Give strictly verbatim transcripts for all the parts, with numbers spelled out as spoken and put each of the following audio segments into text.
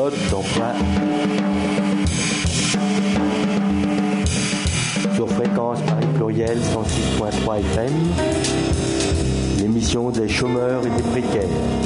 mode d'emploi sur Fréquence Paris Pluriel cent six virgule trois F M, l'émission des chômeurs et des précaires.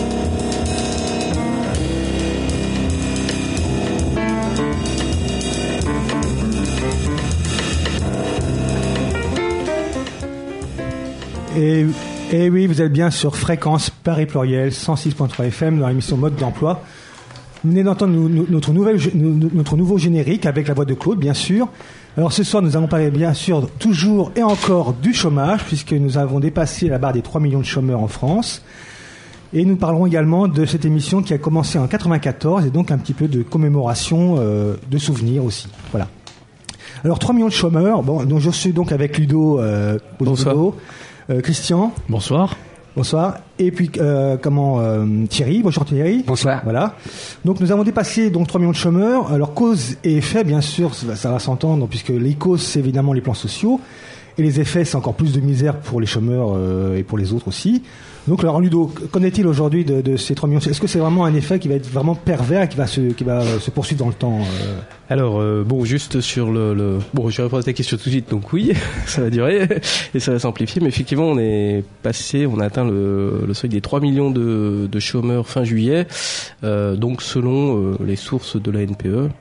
Et, et oui, vous êtes bien sur Fréquence Paris Pluriel cent six virgule trois F M dans l'émission Mode d'emploi. Vous venez d'entendre nous, nous, notre, nouvelle, notre nouveau générique avec la voix de Claude, bien sûr. Alors ce soir, nous allons parler bien sûr toujours et encore du chômage, puisque nous avons dépassé la barre des trois millions de chômeurs en France. Et nous parlerons également de cette émission qui a commencé en quatre-vingt-quatorze, et donc un petit peu de commémoration, euh, de souvenirs aussi. Voilà. Alors trois millions de chômeurs. Bon, donc je suis donc avec Ludo. Euh, Bonsoir. Ludo. Euh, Christian. Bonsoir. Bonsoir. Et puis euh, comment euh, Thierry. Bonjour Thierry. Bonsoir. Voilà. Donc nous avons dépassé donc trois millions de chômeurs. Alors cause et effet, bien sûr, ça, ça va s'entendre puisque les causes c'est évidemment les plans sociaux et les effets c'est encore plus de misère pour les chômeurs euh, et pour les autres aussi. Donc alors Ludo, qu'en est-il aujourd'hui de, de ces trois millions? Est-ce que c'est vraiment un effet qui va être vraiment pervers, qui va se, qui va se poursuivre dans le temps euh... Alors euh, bon, juste sur le, le... bon, je vais répondre à ta question tout de suite. Donc oui, ça va durer et ça va s'amplifier, mais effectivement, on est passé, on a atteint le, le seuil des trois millions de, de chômeurs fin juillet. Euh, donc selon euh, les sources de la N P E.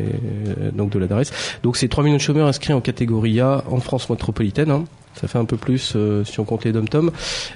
Et donc de la D A R E S. Donc c'est trois millions de chômeurs inscrits en catégorie A en France métropolitaine. Hein. Ça fait un peu plus euh, si on compte les dom-tom.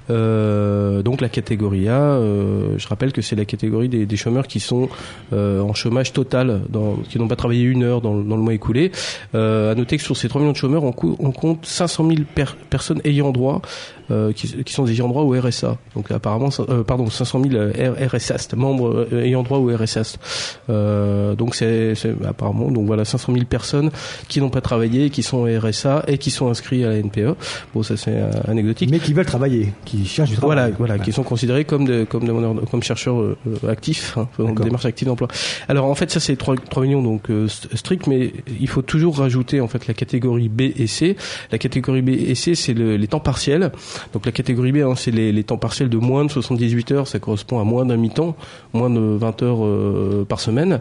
Euh, donc la catégorie A, euh, je rappelle que c'est la catégorie des, des chômeurs qui sont euh, en chômage total, dans, qui n'ont pas travaillé une heure dans, dans le mois écoulé. Euh, à noter que sur ces trois millions de chômeurs, on, co- on compte cinq cent mille per- personnes ayant droit, euh, qui, qui sont ayant droit au R S A. Donc apparemment, euh, pardon, cinq cent mille R S A, membres euh, ayant droit au R S A. Euh, donc c'est, c'est apparemment, donc voilà, cinq cent mille personnes qui n'ont pas travaillé, qui sont au R S A et qui sont inscrits à la N P E. Bon, ça c'est euh, anecdotique. Mais qui veulent travailler, qui cherchent du travail. Voilà, voilà, voilà. Qui sont considérés comme de, comme demandeurs, comme chercheurs euh, actifs, hein, donc démarches actives d'emploi. Alors en fait, ça c'est trois millions donc euh, strict, mais il faut toujours rajouter en fait la catégorie B et C. La catégorie B et C, c'est le, les temps partiels. Donc la catégorie B, hein, c'est les, les temps partiels de moins de soixante-dix-huit heures, ça correspond à moins d'un mi-temps, moins de vingt heures euh, par semaine.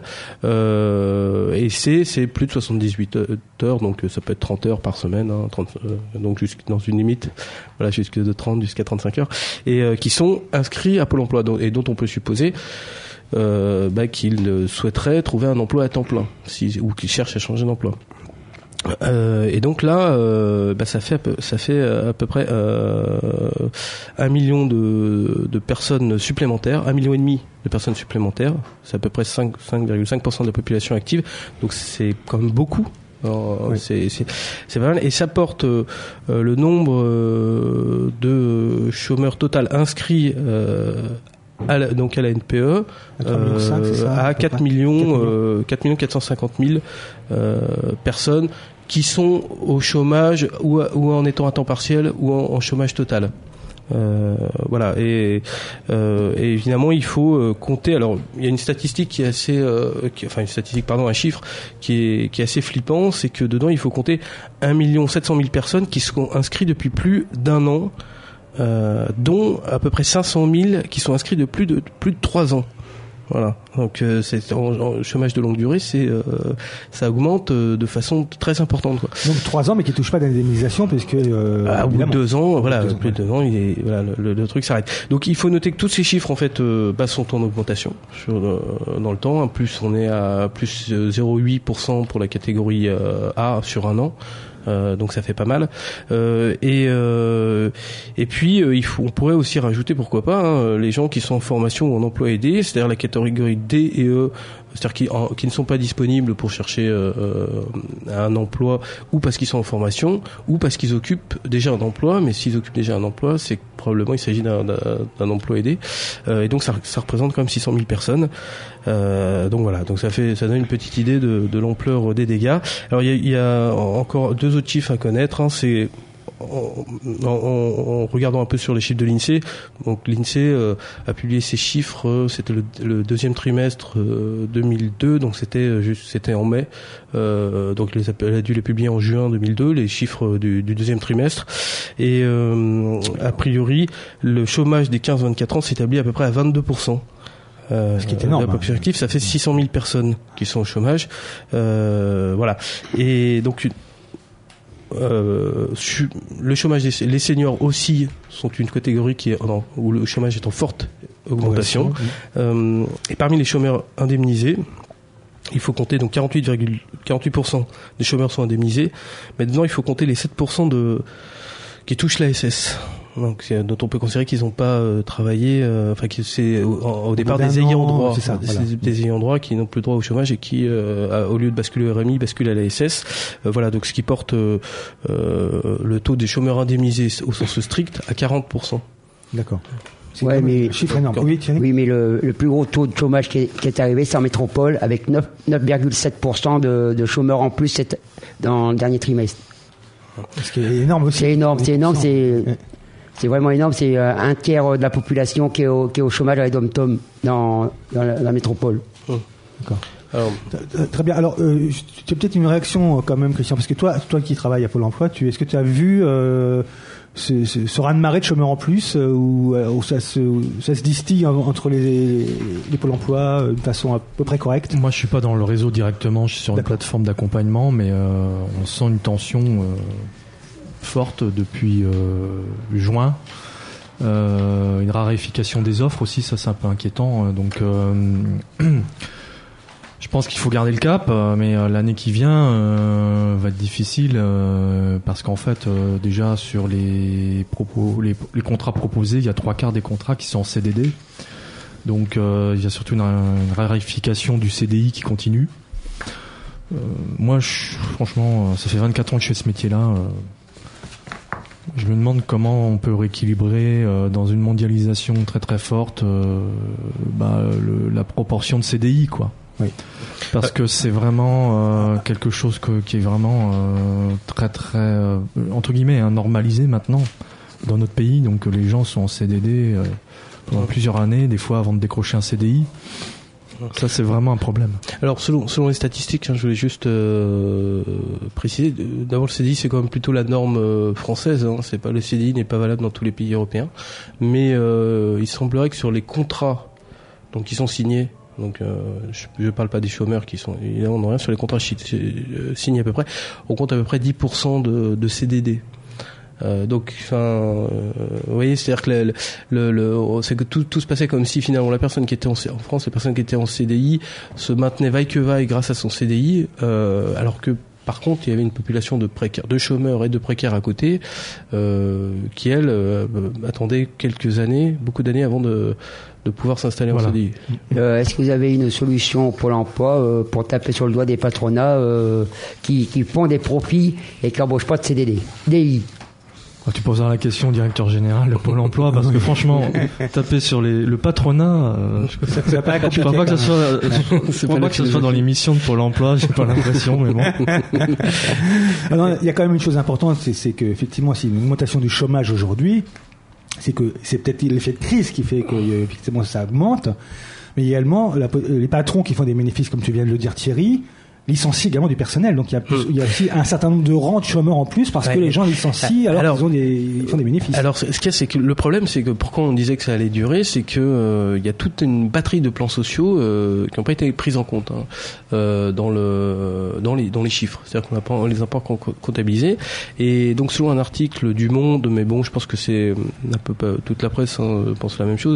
Euh, et C, c'est plus de soixante-dix-huit heures, donc ça peut être trente heures par semaine, hein, trente, euh, donc jusqu'à dans une limite, voilà, jusque de trente jusqu'à trente-cinq heures, et euh, qui sont inscrits à Pôle emploi, et dont on peut supposer euh, bah, qu'ils souhaiteraient trouver un emploi à temps plein, si, ou qu'ils cherchent à changer d'emploi. Euh, et donc là, euh, bah, ça fait ça fait à peu près euh, un million de, de personnes supplémentaires, un million et demi de personnes supplémentaires. C'est à peu près cinq virgule cinq pour cent de la population active. Donc c'est quand même beaucoup. Alors, oui. c'est, c'est, c'est pas mal. Et ça porte euh, le nombre euh, de chômeurs total inscrits euh, à la, donc à la N P E euh, cinq, ça, à quatre millions, euh, quatre millions quatre cent cinquante mille euh, personnes qui sont au chômage ou, ou en étant à temps partiel ou en, en chômage total. Euh, voilà, et, euh, et évidemment il faut euh, compter. Alors il y a une statistique qui est assez, euh, qui, enfin une statistique, pardon, un chiffre qui est qui est assez flippant, c'est que dedans il faut compter un million sept cent mille personnes qui sont inscrites depuis plus d'un an, euh, dont à peu près cinq cent mille qui sont inscrits de plus de plus de trois ans. Voilà, donc euh, c'est en, en chômage de longue durée, c'est euh, ça augmente euh, de façon très importante, quoi. Donc trois ans, mais qui touche pas d'indemnisation, puisque euh, ah, au bout de deux ans, voilà, deux ans, plus de deux ans, il est, voilà, le, le truc s'arrête. Donc il faut noter que tous ces chiffres en fait euh, bah, sont en augmentation sur, euh, dans le temps. En plus, on est à plus zéro virgule huit pour cent pour la catégorie euh, A sur un an. Euh, donc ça fait pas mal, euh, et euh, et puis euh, il faut, on pourrait aussi rajouter, pourquoi pas, hein, les gens qui sont en formation ou en emploi aidé, c'est-à-dire la catégorie D et E, c'est-à-dire qui, en, qui ne sont pas disponibles pour chercher euh, un emploi, ou parce qu'ils sont en formation, ou parce qu'ils occupent déjà un emploi. Mais s'ils occupent déjà un emploi, c'est que probablement il s'agit d'un, d'un, d'un emploi aidé, euh, et donc ça, ça représente quand même six cent mille personnes. Euh, donc voilà, donc ça fait, ça donne une petite idée de, de l'ampleur des dégâts. Alors il y a, il y a encore deux autres chiffres à connaître, hein, c'est En, en, en regardant un peu sur les chiffres de l'INSEE, donc l'INSEE euh, a publié ces chiffres, euh, c'était le, le deuxième trimestre euh, deux mille deux, donc c'était juste, c'était en mai, euh, donc les, elle a dû les publier en juin deux mille deux, les chiffres du, du deuxième trimestre, et euh, a priori le chômage des quinze vingt-quatre ans s'établit à peu près à vingt-deux pour cent. Euh, Ce qui est énorme. De la population active, ça fait six cent mille personnes qui sont au chômage. Euh, voilà. Et donc, euh, le chômage, des, les seniors aussi sont une catégorie qui est, non, où le chômage est en forte augmentation. Oui. Euh, et parmi les chômeurs indemnisés, il faut compter donc quarante-huit virgule quarante-huit pour cent des chômeurs sont indemnisés. Maintenant, il faut compter les sept pour cent de qui touchent l'A S S. Donc, dont on peut considérer qu'ils n'ont pas euh, travaillé, euh, enfin que c'est au, au départ des ayants droit, c'est ça, des, voilà. des ayants droit qui n'ont plus droit au chômage et qui, euh, au lieu de basculer au R M I, basculent à l'A S S. Euh, voilà, donc ce qui porte euh, euh, le taux des chômeurs indemnisés au sens strict à quarante pour cent. D'accord. C'est ouais, mais un chiffre énorme. Oui, oui, mais le, le plus gros taux de chômage qui est, qui est arrivé, c'est en métropole, avec neuf virgule sept pour cent de, de chômeurs en plus cette, dans le dernier trimestre. Ce qui est énorme aussi. C'est énorme, c'est énorme, c'est, c'est vraiment énorme. C'est un tiers de la population qui est au, qui est au chômage à les dom-tom dans, dans la, la métropole. Oh. D'accord. Alors, très bien. Alors, euh, tu as peut-être une réaction quand même, Christian, parce que toi, toi qui travailles à Pôle Emploi, tu, est-ce que tu as vu euh, ce, ce, ce raz-de-marée de chômeurs en plus, euh, où, où, ça se, où ça se distille entre les, les Pôle Emploi euh, de façon à peu près correcte? Moi, je suis pas dans le réseau directement, je suis sur D'accord. une plateforme d'accompagnement, mais euh, on sent une tension euh, forte depuis euh, juin. Euh, une raréfication des offres aussi, ça c'est un peu inquiétant. Donc, euh, je pense qu'il faut garder le cap, mais l'année qui vient euh, va être difficile euh, parce qu'en fait, euh, déjà sur les propos, les, les contrats proposés, il y a trois quarts des contrats qui sont en C D D. Donc, euh, il y a surtout une, une raréfication du C D I qui continue. Euh, moi, je, franchement, ça fait vingt-quatre ans que je fais ce métier-là. Euh, Je me demande comment on peut rééquilibrer euh, dans une mondialisation très très forte euh, bah, le, la proportion de C D I, quoi. Oui. Parce que c'est vraiment euh, quelque chose que, qui est vraiment euh, très très euh, entre guillemets hein, normalisé maintenant dans notre pays. Donc les gens sont en C D D euh, pendant plusieurs années, des fois avant de décrocher un C D I. Ça, c'est vraiment un problème. Alors, selon, selon les statistiques, hein, je voulais juste euh, préciser. D'abord, le C D I, c'est quand même plutôt la norme euh, française. Hein, c'est pas le C D I n'est pas valable dans tous les pays européens, mais euh, il semblerait que sur les contrats, donc qui sont signés, donc euh, je ne parle pas des chômeurs qui sont évidemment non rien sur les contrats chi- euh, signés à peu près, on compte à peu près dix pour cent de, de C D D. Euh, donc, enfin, euh, vous voyez, c'est-à-dire que le, le, le, c'est que tout, tout se passait comme si finalement la personne qui était en, en France, la personne qui était en C D I, se maintenait vaille que vaille grâce à son C D I, euh, alors que par contre, il y avait une population de précaires, de chômeurs et de précaires à côté, euh, qui elle euh, attendait quelques années, beaucoup d'années avant de, de pouvoir s'installer voilà. en C D I. Euh, est-ce que vous avez une solution pour l'emploi euh, pour taper sur le doigt des patronats euh, qui, qui font des profits et qui n'embauchent pas de C D D, D I? Tu poseras la question au directeur général de Pôle emploi parce que franchement, taper sur les, le patronat, euh, je ne crois pas que ça soit, je crois pas que ce soit dans l'émission de Pôle emploi, j'ai pas l'impression, mais bon. Alors, il y a quand même une chose importante, c'est, c'est qu'effectivement, s'il y a une augmentation du chômage aujourd'hui, c'est que c'est peut-être l'effet de crise qui fait que effectivement ça augmente, mais également la, les patrons qui font des bénéfices, comme tu viens de le dire, Thierry, licencient également du personnel. Donc il y a, plus, il y a aussi un certain nombre de rangs de chômeurs en plus parce ouais. que les gens licencient alors, alors qu'ils ont des, ils font des bénéfices. Alors ce qu'il y a, c'est que le problème, c'est que pourquoi on disait que ça allait durer, c'est que euh, il y a toute une batterie de plans sociaux euh, qui n'ont pas été pris en compte hein, euh, dans le dans les dans les chiffres. C'est-à-dire qu'on n'a pas on les a pas comptabilisés. Et donc selon un article du Monde, mais bon, je pense que c'est un peu pas, toute la presse hein, pense la même chose.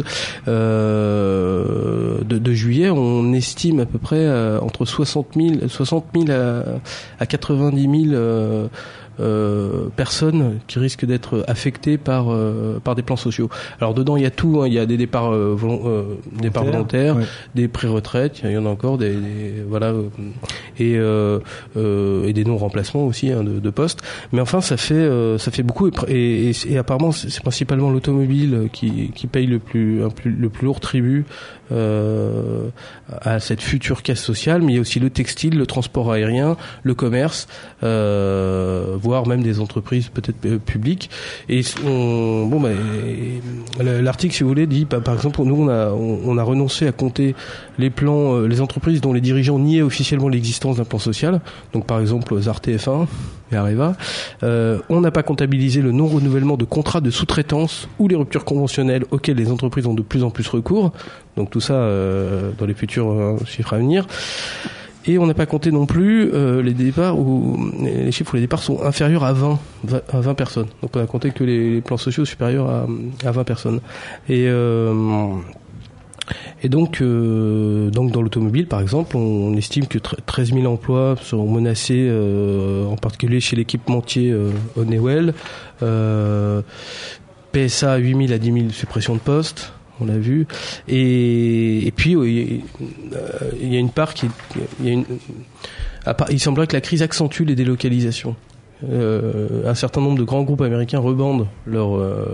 Euh, de, de juillet, on estime à peu près euh, entre soixante mille à, à quatre-vingt-dix mille euh, euh, personnes qui risquent d'être affectées par euh, par des plans sociaux. Alors dedans il y a tout, hein, il y a des départs euh, volont, euh, départs volontaires, ouais. des pré-retraites, il y en a encore des, des voilà euh, et euh, euh, et des non-remplacements aussi hein, de, de postes. Mais enfin ça fait euh, ça fait beaucoup et, et, et, et apparemment c'est, c'est principalement l'automobile qui qui paye le plus un plus le plus lourd tribut euh, à cette future casse sociale, mais il y a aussi le textile, le transport aérien, le commerce, euh, voire même des entreprises peut-être euh, publiques. Et on, bon, bah, l'article, si vous voulez, dit, bah, par exemple, nous on a on, on a renoncé à compter les plans, euh, les entreprises dont les dirigeants niaient officiellement l'existence l'existence d'un plan social. Donc par exemple Z A R T F un et Areva. Euh, on n'a pas comptabilisé le non-renouvellement de contrats de sous-traitance ou les ruptures conventionnelles auxquelles les entreprises ont de plus en plus recours. Donc tout ça euh, dans les futurs euh, chiffres à venir. Et on n'a pas compté non plus euh, les départs où les chiffres où les départs sont inférieurs à vingt, à vingt personnes. Donc on a compté que les, les plans sociaux supérieurs à, à vingt personnes. Et euh, et donc euh, donc dans l'automobile par exemple, on, on estime que treize mille emplois seront menacés, euh, en particulier chez l'équipementier euh, Honeywell. Euh, P S A huit mille à dix mille suppressions de postes. On l'a vu, et, et puis il y a une part qui, il y a une, il semblerait que la crise accentue les délocalisations. Euh, un certain nombre de grands groupes américains rebandent leur, euh,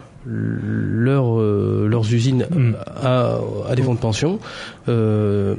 leur, euh, leurs usines mmh. à, à des fonds de pension. Euh,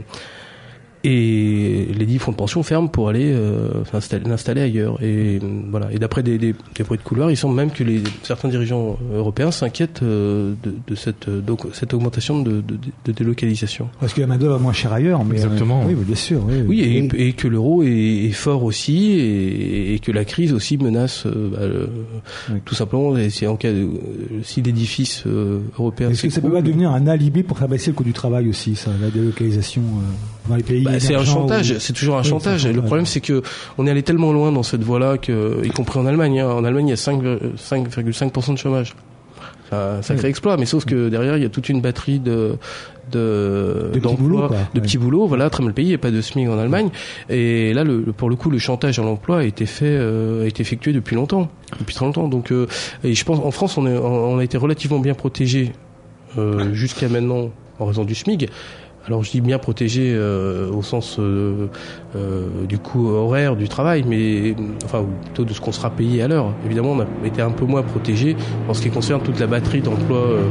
Et les dix fonds de pension ferment pour aller euh, s'installer, l'installer ailleurs. Et voilà. Et d'après des, des, des bruits de couloir, il semble même que les, certains dirigeants européens s'inquiètent euh, de, de cette, donc, cette augmentation de, de, de délocalisation. Parce que la main-d'œuvre est moins chère ailleurs. Mais exactement. Euh, oui, bien sûr. Oui, oui, et, oui. et que l'euro est, est fort aussi, et, et que la crise aussi menace euh, bah, le, oui. tout simplement. Et c'est en cas de, si l'édifice euh, européen. Est-ce que ça peut pas devenir un alibi pour faire baisser le coût du travail aussi, ça, la délocalisation euh, dans les pays? Bah, c'est un chantage, ou... c'est toujours un oui, chantage. Et le problème, c'est que on est allé tellement loin dans cette voie-là, que, y compris en Allemagne, hein. En Allemagne, il y a cinq virgule cinq pour cent de chômage. Ça, ça crée oui. exploit, mais sauf que derrière, il y a toute une batterie de de, de petits boulots, de ouais. petits boulots. Voilà, très mal payé, il n'y a pas de SMIC en Allemagne. Et là, le, pour le coup, le chantage à l'emploi a été fait, euh, a été effectué depuis longtemps, depuis très longtemps. Donc, euh, et je pense, en France, on, est, on a été relativement bien protégé euh, jusqu'à maintenant en raison du SMIC. Alors je dis bien protégé euh, au sens euh, euh, du coût horaire du travail, mais enfin plutôt de ce qu'on sera payé à l'heure. Évidemment, on a été un peu moins protégé en ce qui concerne toute la batterie d'emplois euh,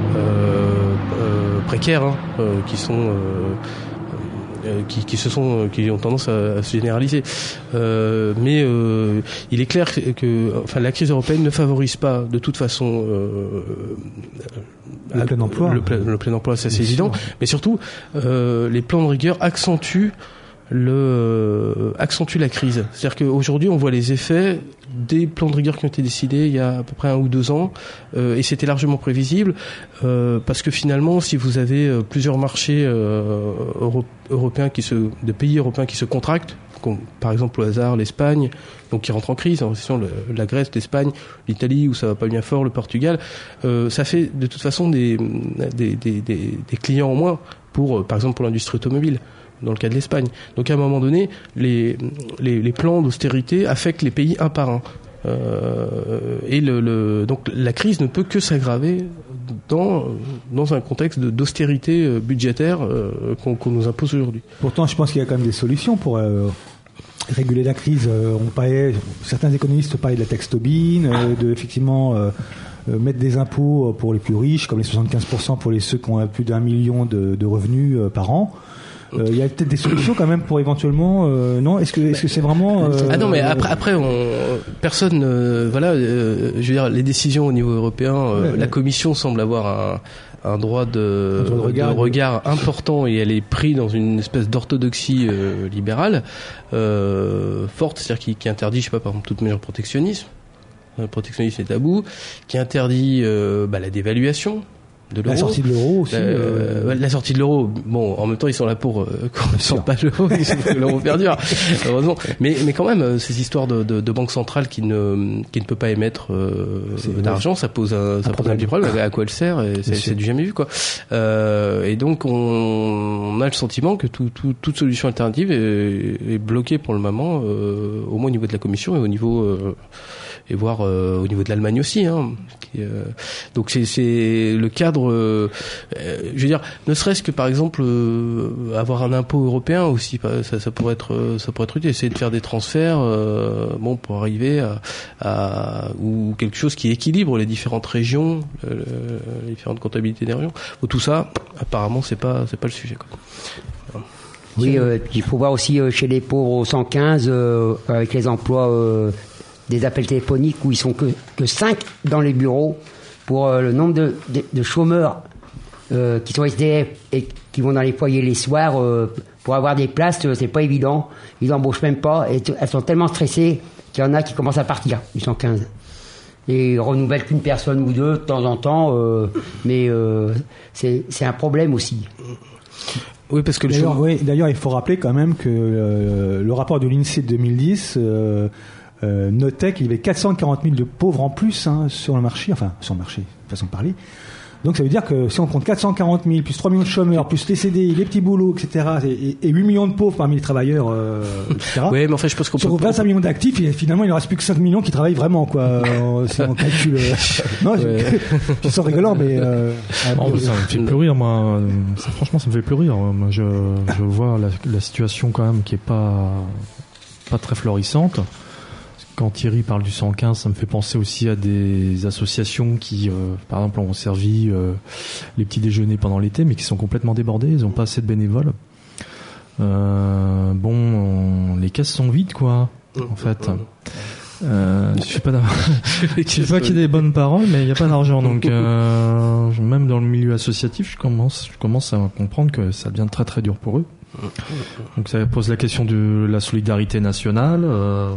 euh, précaires hein, euh, qui sont euh, Qui, qui se sont, qui ont tendance à, à se généraliser. Euh, mais euh, il est clair que, que, enfin, la crise européenne ne favorise pas de toute façon euh, le plein emploi. Le, plein, le plein emploi, ça c'est évident. Mais surtout, euh, les plans de rigueur accentuent le euh, accentue la crise. C'est-à-dire qu'aujourd'hui, on voit les effets des plans de rigueur qui ont été décidés il y a à peu près un ou deux ans, euh, et c'était largement prévisible, euh, parce que finalement, si vous avez euh, plusieurs marchés euh, euro- européens qui se, de pays européens qui se contractent, comme, par exemple au hasard l'Espagne, donc qui rentre en crise, en récession, le, la Grèce, l'Espagne, l'Italie où ça va pas bien fort, le Portugal, euh, ça fait de toute façon des, des, des, des, des clients en moins pour, euh, par exemple, pour l'industrie automobile. Dans le cas de l'Espagne. Donc à un moment donné, les, les, les plans d'austérité affectent les pays un par un. Euh, et le, le, donc la crise ne peut que s'aggraver dans, dans un contexte de, d'austérité budgétaire euh, qu'on, qu'on nous impose aujourd'hui. Pourtant, je pense qu'il y a quand même des solutions pour euh, réguler la crise. On parlait, certains économistes parlaient de la taxe Tobin, euh, de effectivement euh, mettre des impôts pour les plus riches, comme les soixante-quinze pour cent pour les ceux qui ont plus d'un million de, de revenus euh, par an. Il euh, y a peut-être des solutions quand même pour éventuellement euh, non est-ce que est-ce que c'est vraiment euh, ah non mais après après on personne euh, voilà euh, je veux dire les décisions au niveau européen euh, ouais, la ouais. Commission semble avoir un un droit de, un droit de, regard, de regard important, et elle est prise dans une espèce d'orthodoxie euh, libérale euh, forte, c'est-à-dire qui, qui interdit je sais pas par exemple toute mesure de protectionnisme, le protectionnisme est tabou, qui interdit euh, bah, la dévaluation de l'euro. La sortie de l'euro aussi. Euh, euh... La sortie de l'euro, bon, en même temps, ils sont là pour euh, qu'on ne sorte pas de l'euro, ils sont que l'euro perdure, heureusement. Mais, mais quand même, ces histoires de, de, de banque centrale qui ne, qui ne peut pas émettre euh, d'argent, ça pose un, ça un pose un petit problème. À quoi elle sert? Et c'est, c'est du jamais vu, quoi. Euh, et donc, on, on a le sentiment que tout, tout, toute solution alternative est, est bloquée pour le moment, euh, au moins au niveau de la Commission et au niveau, euh, et voire euh, au niveau de l'Allemagne aussi. Hein, qui, euh, donc, c'est, c'est le cadre. Euh, je veux dire, ne serait-ce que par exemple euh, avoir un impôt européen aussi, ça, ça pourrait être, ça pourrait être utile. Essayer de faire des transferts, euh, bon, pour arriver à, à ou quelque chose qui équilibre les différentes régions, euh, les différentes comptabilités des régions. Bon, tout ça, apparemment, c'est pas, c'est pas le sujet, quoi. Voilà. Oui, euh, il faut voir aussi euh, chez les pauvres au cent quinze euh, avec les emplois euh, des appels téléphoniques où ils sont que que cinq dans les bureaux. Pour euh, le nombre de, de, de chômeurs euh, qui sont S D F et qui vont dans les foyers les soirs euh, pour avoir des places, euh, c'est pas évident. Ils embauchent même pas et t- elles sont tellement stressées qu'il y en a qui commencent à partir, ils sont quinze. Et ils renouvellent qu'une personne ou deux de temps en temps, euh, mais euh, c'est, c'est un problème aussi. Oui, parce que le D'ailleurs, chômage- oui, d'ailleurs, il faut rappeler quand même que euh, le rapport de l'INSEE de deux mille dix euh, euh, notait qu'il y avait quatre cent quarante mille de pauvres en plus hein, sur le marché, enfin sur le marché, façon de parler. Donc ça veut dire que si on compte quatre cent quarante mille, plus trois millions de chômeurs, plus les C D I, les petits boulots, et cetera, et, et huit millions de pauvres parmi les travailleurs, euh, et cetera. Oui, mais enfin, je pense qu'on peut. Sur vingt-cinq millions d'actifs, et finalement il ne reste plus que cinq millions qui travaillent vraiment, quoi. euh, si on calcule. Euh... Non, Ouais. je suis rigolant, mais. Euh... Oh, ça me fait plus rire, moi. Ça, franchement, ça me fait plus rire. Moi, je, je vois la, la situation quand même qui est pas, pas très florissante. Quand Thierry parle du cent quinze, ça me fait penser aussi à des associations qui, euh, par exemple, ont servi euh, les petits déjeuners pendant l'été, mais qui sont complètement débordés. Ils n'ont pas assez de bénévoles. Euh, bon, on- les caisses sont vides, quoi. En fait. Euh, je sais pas, je sais pas qu'il y ait des bonnes paroles, mais il n'y a pas d'argent. Donc, euh, même dans le milieu associatif, je commence, je commence à comprendre que ça devient très très dur pour eux. Donc, ça pose la question de la solidarité nationale. Euh,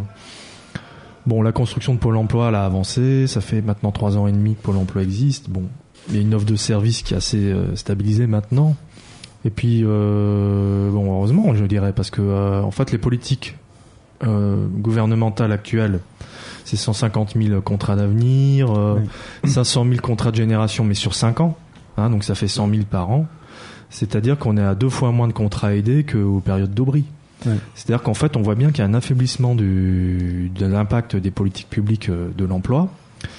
bon, la construction de Pôle Emploi, elle a avancé. Ça fait maintenant trois ans et demi que Pôle Emploi existe. Bon, il y a une offre de service qui est assez euh, stabilisée maintenant. Et puis, euh, bon, heureusement, je dirais, parce que euh, en fait, les politiques Euh, gouvernementale actuelle, c'est cent cinquante mille contrats d'avenir, euh, oui. cinq cent mille contrats de génération, mais sur cinq ans, hein, donc ça fait cent mille par an. C'est-à-dire qu'on est à deux fois moins de contrats aidés qu'aux périodes d'Aubry. Oui. C'est-à-dire qu'en fait, on voit bien qu'il y a un affaiblissement du, de l'impact des politiques publiques de l'emploi.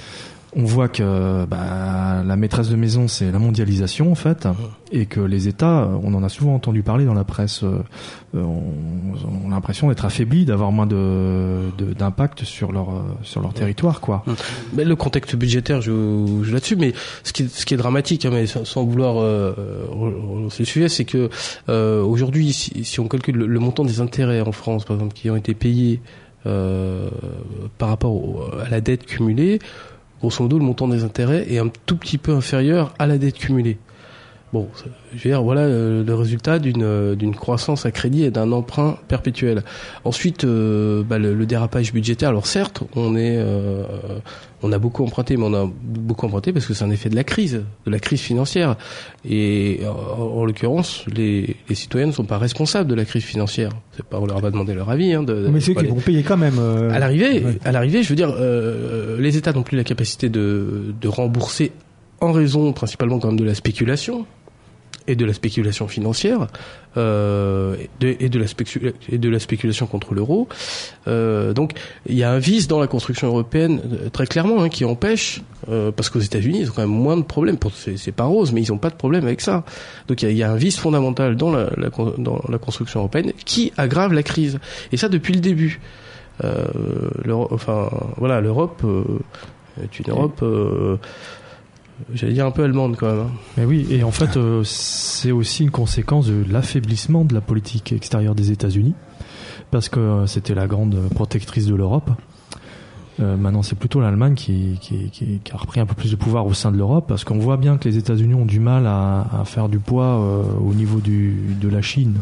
On voit que bah, la maîtresse de maison, c'est la mondialisation en fait, et que les États, on en a souvent entendu parler dans la presse, euh, on, on a l'impression d'être affaiblis, d'avoir moins de, de, d'impact sur leur sur leur territoire, quoi. Mais le contexte budgétaire joue, joue là-dessus, mais ce qui est, ce qui est dramatique, hein, mais sans, sans vouloir euh, relancer le sujet, c'est que euh, aujourd'hui, si, si on calcule le, le montant des intérêts en France, par exemple, qui ont été payés euh, par rapport au, à la dette cumulée. Grosso modo, le montant des intérêts est un tout petit peu inférieur à la dette cumulée. Bon, je veux dire, voilà le, le résultat d'une, d'une croissance à crédit et d'un emprunt perpétuel. Ensuite, euh, bah, le, le dérapage budgétaire. Alors certes, on est, euh, on a beaucoup emprunté, mais on a beaucoup emprunté parce que c'est un effet de la crise, de la crise financière. Et en, en l'occurrence, les, les citoyens ne sont pas responsables de la crise financière. C'est pas, on leur a pas demandé leur avis. Hein, de, mais c'est qu'ils les... vont payer quand même. Euh... À l'arrivée, ouais. à l'arrivée, je veux dire, euh, les États n'ont plus la capacité de, de rembourser en raison principalement quand même de la spéculation. Et de la spéculation financière euh, et, de, et, de la spécula- et de la spéculation contre l'euro. Euh, donc il y a un vice dans la construction européenne euh, très clairement hein, qui empêche, euh, parce qu'aux États-Unis ils ont quand même moins de problèmes. Pour, c'est, c'est pas rose, mais ils n'ont pas de problème avec ça. Donc il y a, il y a un vice fondamental dans la, la, dans la construction européenne qui aggrave la crise. Et ça depuis le début. Euh, enfin voilà, l'Europe euh, est une Europe. Euh, J'allais dire un peu allemande quand même. Hein. Mais oui, et en fait, euh, c'est aussi une conséquence de l'affaiblissement de la politique extérieure des États-Unis, parce que euh, c'était la grande protectrice de l'Europe. Euh, maintenant, c'est plutôt l'Allemagne qui, qui, qui, qui a repris un peu plus de pouvoir au sein de l'Europe, parce qu'on voit bien que les États-Unis ont du mal à, à faire du poids euh, au niveau du, de la Chine,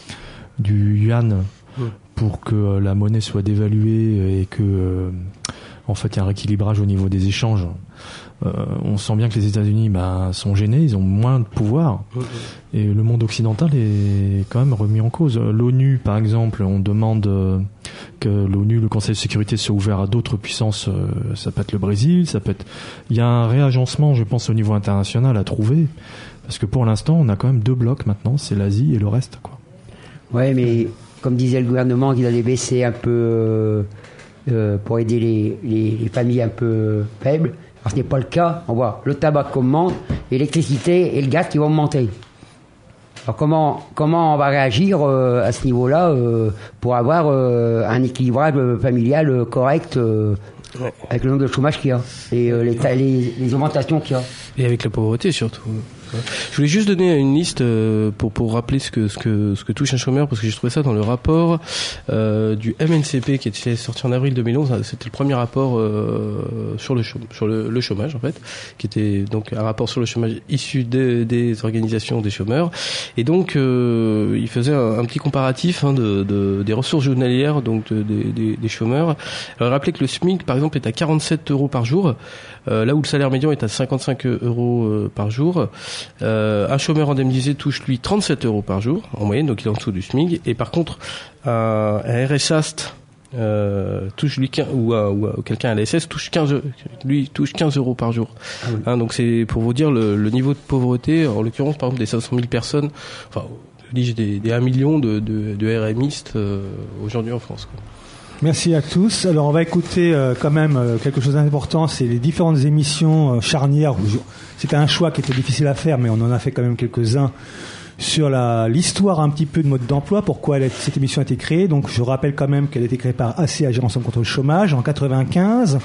du yuan, mmh. pour que euh, la monnaie soit dévaluée et que, euh, en fait, il y a un rééquilibrage au niveau des échanges. Euh, on sent bien que les États-Unis bah, sont gênés, ils ont moins de pouvoir et le monde occidental est quand même remis en cause. L'ONU, par exemple, on demande euh, que l'ONU, le Conseil de sécurité, soit ouvert à d'autres puissances. Euh, ça peut être le Brésil, ça peut être. Il y a un réagencement, je pense, au niveau international à trouver, parce que pour l'instant, on a quand même deux blocs maintenant, c'est l'Asie et le reste, quoi. Ouais, mais comme disait le gouvernement, qu'il allait baisser un peu euh, euh, pour aider les, les, les familles un peu faibles. Alors, ce n'est pas le cas. On voit le tabac qui augmente, l'électricité et le gaz qui vont augmenter. Alors comment, comment on va réagir euh, à ce niveau-là euh, pour avoir euh, un équilibrage familial euh, correct euh, ouais. avec le nombre de chômage qu'il y a et euh, les, les, les augmentations qu'il y a. Et avec la pauvreté surtout. Je voulais juste donner une liste euh, pour pour rappeler ce que ce que ce que touche un chômeur, parce que j'ai trouvé ça dans le rapport euh, du M N C P qui était sorti en avril deux mille onze. C'était le premier rapport euh, sur le chômage, sur le, le chômage en fait, qui était donc un rapport sur le chômage issu des, des organisations des chômeurs. Et donc euh, il faisait un, un petit comparatif hein, de, de des ressources journalières donc de, de, des, des chômeurs. Alors, rappelez que le SMIC par exemple est à quarante-sept euros par jour, euh, là où le salaire médian est à cinquante-cinq euros euh, par jour. Euh, un chômeur indemnisé touche lui trente-sept euros par jour en moyenne, donc il est en dessous du SMIC. Et par contre, un, un R S A S T euh, touche lui quinze, ou, un, ou un, quelqu'un à la S S touche quinze, lui touche quinze euros par jour. Ah oui. Hein, donc c'est pour vous dire le, le niveau de pauvreté. En l'occurrence, par exemple, des cinq cent mille personnes, enfin, je dis des, des un million de, de, de R M istes euh, aujourd'hui en France, quoi. Merci à tous. Alors on va écouter euh, quand même euh, quelque chose d'important, c'est les différentes émissions euh, charnières. C'était un choix qui était difficile à faire, mais on en a fait quand même quelques-uns sur la, l'histoire un petit peu de mode d'emploi, pourquoi elle, cette émission a été créée. Donc je rappelle quand même qu'elle a été créée par A C, Agir Ensemble contre le chômage, en quatre-vingt-quinze.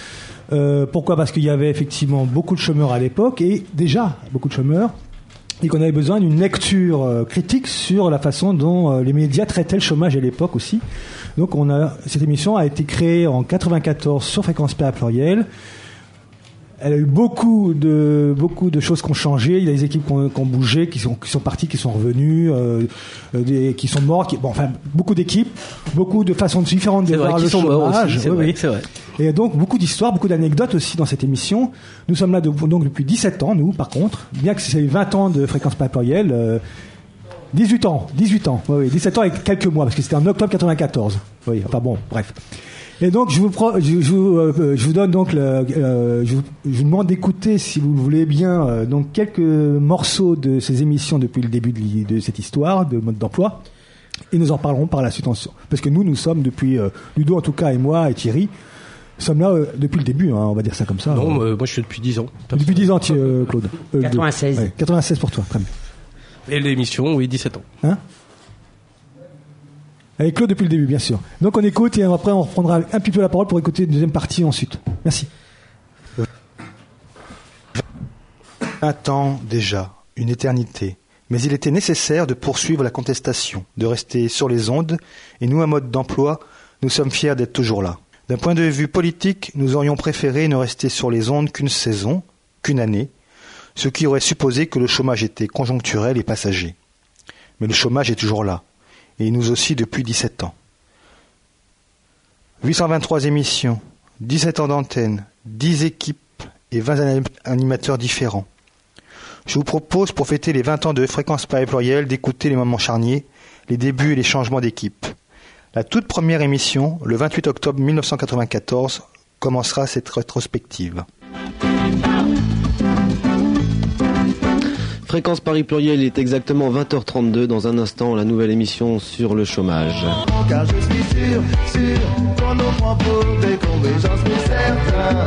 Euh, pourquoi ? Parce qu'il y avait effectivement beaucoup de chômeurs à l'époque, et déjà beaucoup de chômeurs, et qu'on avait besoin d'une lecture euh, critique sur la façon dont euh, les médias traitaient le chômage à l'époque aussi. Donc on a, cette émission a été créée en quatre-vingt-quatorze sur Fréquence P A Pluriel. Elle a eu beaucoup de beaucoup de choses qui ont changé. Il y a des équipes qui ont, qui ont bougé, qui sont qui sont parties, qui sont revenues, euh, des, qui sont mortes. Qui, bon, enfin, beaucoup d'équipes, beaucoup de façons différentes de voir le chômage. C'est oui, vrai, oui. c'est vrai. Et donc beaucoup d'histoires, beaucoup d'anecdotes aussi dans cette émission. Nous sommes là de, donc depuis dix-sept ans, nous, par contre, bien que c'est vingt ans de Fréquence P A Pluriel. Euh, dix-huit ans, dix-huit ans, oui, oui, dix-sept ans et quelques mois, parce que c'était en octobre quatre-vingt-quatorze. Oui, enfin bon, bref. Et donc, je vous, pro, je, je, euh, je vous donne donc, le, euh, je, vous, je vous demande d'écouter, si vous le voulez bien, euh, donc quelques morceaux de ces émissions depuis le début de, de cette histoire de mode d'emploi, et nous en parlerons par la suite, en, parce que nous, nous sommes depuis, euh, Ludo en tout cas, et moi, et Thierry, nous sommes là euh, depuis le début, hein, on va dire ça comme ça. Non, euh, euh, moi je suis depuis dix ans. Depuis dix ans, euh, Claude. Euh, quatre-vingt-seize. Ouais, quatre-vingt-seize pour toi, très bien. Et l'émission, oui, dix-sept ans. Hein ? Avec Claude depuis le début, bien sûr. Donc on écoute et après on reprendra un petit peu la parole pour écouter une deuxième partie ensuite. Merci. vingt ans déjà, une éternité. Mais il était nécessaire de poursuivre la contestation, de rester sur les ondes, et nous, à mode d'emploi, nous sommes fiers d'être toujours là. D'un point de vue politique, nous aurions préféré ne rester sur les ondes qu'une saison, qu'une année, ce qui aurait supposé que le chômage était conjoncturel et passager. Mais le chômage est toujours là, et nous aussi depuis dix-sept ans. huit cent vingt-trois émissions, dix-sept ans d'antenne, dix équipes et vingt animateurs différents. Je vous propose, pour fêter les vingt ans de Fréquence P A Pluriel, d'écouter les moments charniers, les débuts et les changements d'équipe. La toute première émission, le vingt-huit octobre mille neuf cent quatre-vingt-quatorze, commencera cette rétrospective. Fréquence Paris Pluriel, il est exactement vingt heures trente-deux. Dans un instant, la nouvelle émission sur le chômage. Car je suis sûr, sûr qu'on nous prend pour des cons, mais j'en suis certain.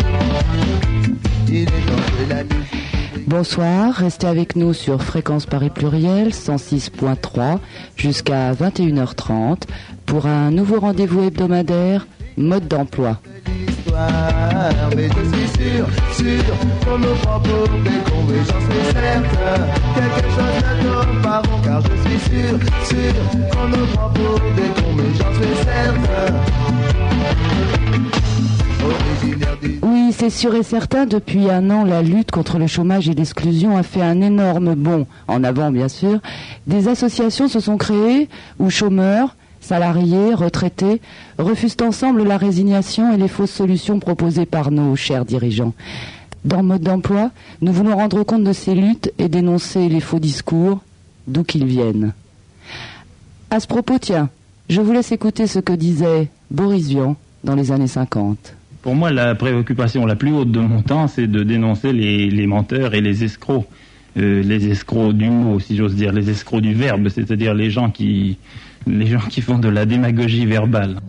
Il est temps que la nuit. Bonsoir, restez avec nous sur Fréquence Paris Pluriel cent six point trois jusqu'à vingt et une heures trente pour un nouveau rendez-vous hebdomadaire, mode d'emploi. Mais je suis sûr, sûr qu'on nous prend pour des cons, mais j'en suis certain. Quelque chose ne tourne pas rond, car je suis sûr, sûr qu'on nous prend pour des cons, mais j'en suis certain. Oui, c'est sûr et certain, depuis un an, la lutte contre le chômage et l'exclusion a fait un énorme bond, en avant bien sûr. Des associations se sont créées où chômeurs, salariés, retraités, refusent ensemble la résignation et les fausses solutions proposées par nos chers dirigeants. Dans Mode d'emploi, nous voulons rendre compte de ces luttes et dénoncer les faux discours, d'où qu'ils viennent. À ce propos, tiens, je vous laisse écouter ce que disait Boris Vian dans les années cinquante. Pour moi, la préoccupation la plus haute de mon temps, c'est de dénoncer les, les menteurs et les escrocs. Euh, les escrocs du mot, si j'ose dire, les escrocs du verbe, c'est-à-dire les gens qui, les gens qui font de la démagogie verbale.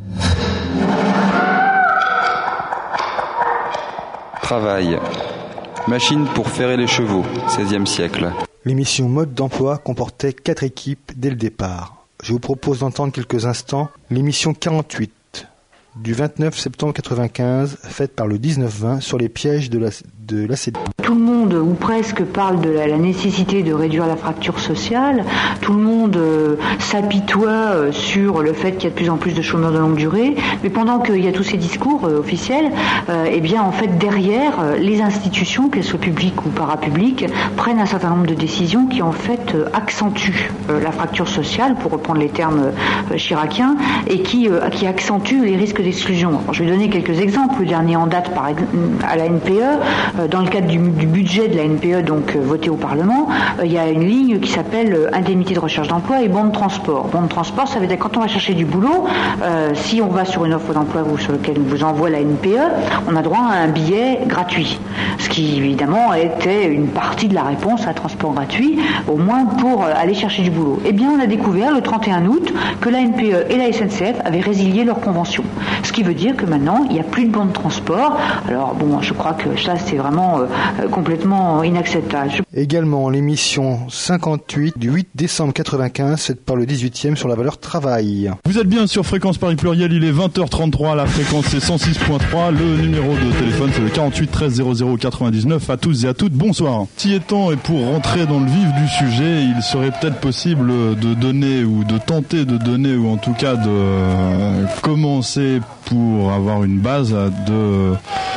Travail. Machine pour ferrer les chevaux, seizième siècle. L'émission Mode d'emploi comportait quatre équipes dès le départ. Je vous propose d'entendre quelques instants l'émission quarante-huit du vingt-neuf septembre quatre-vingt-quinze, faite par le dix-neuf vingt sur les pièges de la, de l'A C D. Tout le monde, ou presque, parle de la, la nécessité de réduire la fracture sociale. Tout le monde euh, s'apitoie euh, sur le fait qu'il y a de plus en plus de chômeurs de longue durée. Mais pendant qu'il y a tous ces discours euh, officiels, euh, eh bien, en fait, derrière, euh, les institutions, qu'elles soient publiques ou parapubliques, prennent un certain nombre de décisions qui, en fait, euh, accentuent euh, la fracture sociale, pour reprendre les termes euh, chiraciens, et qui, euh, qui accentuent les risques d'exclusion. Alors, je vais donner quelques exemples. Le dernier en date, par exemple, à la N P E, euh, dans le cadre du, du budget de la N P E, donc euh, voté au Parlement, euh, il y a une ligne qui s'appelle euh, indemnité de recherche d'emploi et bon de transport. Bon de transport, ça veut dire quand on va chercher du boulot, euh, si on va sur une offre d'emploi vous, sur laquelle vous envoie la N P E, on a droit à un billet gratuit. Ce qui, évidemment, était une partie de la réponse à transport gratuit, au moins pour euh, aller chercher du boulot. Eh bien, on a découvert le trente et un août que la N P E et la S N C F avaient résilié leur convention. Ce qui veut dire que maintenant, il n'y a plus de bon de transport. Alors, bon, je crois que ça, c'est vraiment euh, complètement inacceptable. Également l'émission cinquante-huit du huit décembre quatre-vingt-quinze, faite par le dix-huitième sur la valeur travail. Vous êtes bien sur Fréquence Paris Pluriel, il est vingt heures trente-trois, la fréquence c'est cent six point trois, le numéro de téléphone c'est le quarante-huit treize zéro zéro quatre-vingt-dix-neuf. À tous et à toutes, bonsoir. Si étant et pour rentrer dans le vif du sujet, il serait peut-être possible de donner ou de tenter de donner ou en tout cas de commencer pour avoir une base de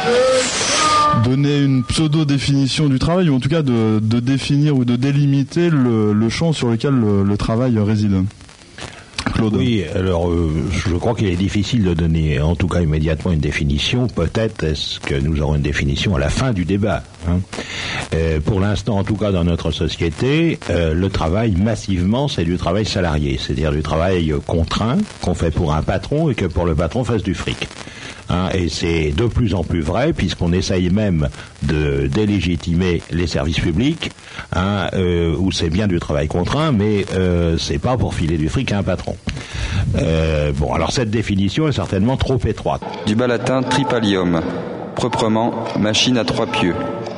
donner une pseudo-définition du travail, ou en tout cas de, de définir ou de délimiter le, le champ sur lequel le, le travail réside. Claude. Oui, alors euh, je crois qu'il est difficile de donner, en tout cas immédiatement, une définition. Peut-être est-ce que nous aurons une définition à la fin du débat. Hein. Euh, pour l'instant, en tout cas dans notre société, euh, le travail massivement, c'est du travail salarié, c'est-à-dire du travail contraint qu'on fait pour un patron et que pour le patron fasse du fric. Hein, et c'est de plus en plus vrai puisqu'on essaye même de délégitimer les services publics, hein, euh, où c'est bien du travail contraint, mais euh, c'est pas pour filer du fric à un patron. Euh, bon, alors cette définition est certainement trop étroite. Du bas latin tripalium, proprement machine à trois pieux.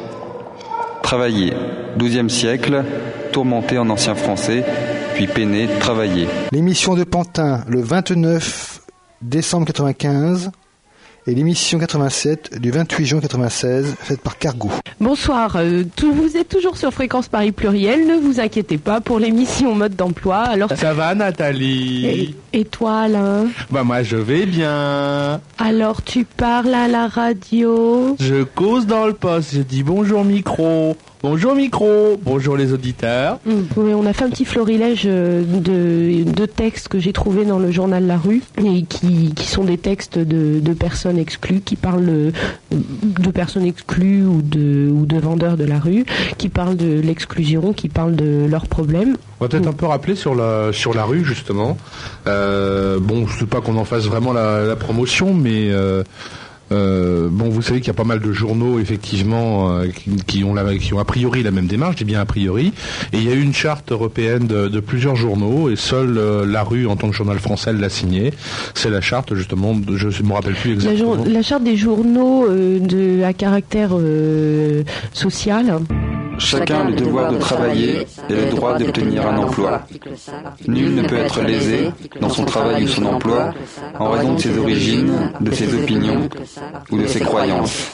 Travailler, douzième siècle, tourmenté en ancien français, puis peiner, travailler. L'émission de Pantin le vingt-neuf décembre quatre-vingt-quinze. Et l'émission quatre-vingt-sept du vingt-huit juin quatre-vingt-seize, faite par Cargo. Bonsoir, euh, tout, vous êtes toujours sur Fréquence Paris Pluriel, ne vous inquiétez pas pour l'émission Mode d'emploi. Alors ça va Nathalie? Et, et toi Alain? Bah moi je vais bien. Alors tu parles à la radio? Je cause dans le poste, je dis bonjour micro. Bonjour micro, bonjour les auditeurs. Mmh, oui, on a fait un petit florilège de, de textes que j'ai trouvés dans le journal La Rue et qui, qui sont des textes de, de personnes exclues, qui parlent de, de personnes exclues ou de, ou de vendeurs de la rue, qui parlent de l'exclusion, qui parlent de leurs problèmes. On va peut-être mmh. un peu rappeler sur la, sur la rue justement. Euh, bon, je ne sais pas qu'on en fasse vraiment la, la promotion, mais... Euh, Euh, bon, vous savez qu'il y a pas mal de journaux effectivement euh, qui, qui ont la, qui ont a priori la même démarche, je dis bien a priori, et il y a eu une charte européenne de, de plusieurs journaux et seule euh, La Rue en tant que journal français l'a signée. C'est la charte justement, de, je ne me rappelle plus exactement. La, la charte des journaux euh, de à caractère euh, social. Chacun a le devoir de travailler et le droit d'obtenir un emploi. Nul ne peut être lésé dans son travail ou son emploi en raison de ses origines, de ses opinions ou de ses croyances.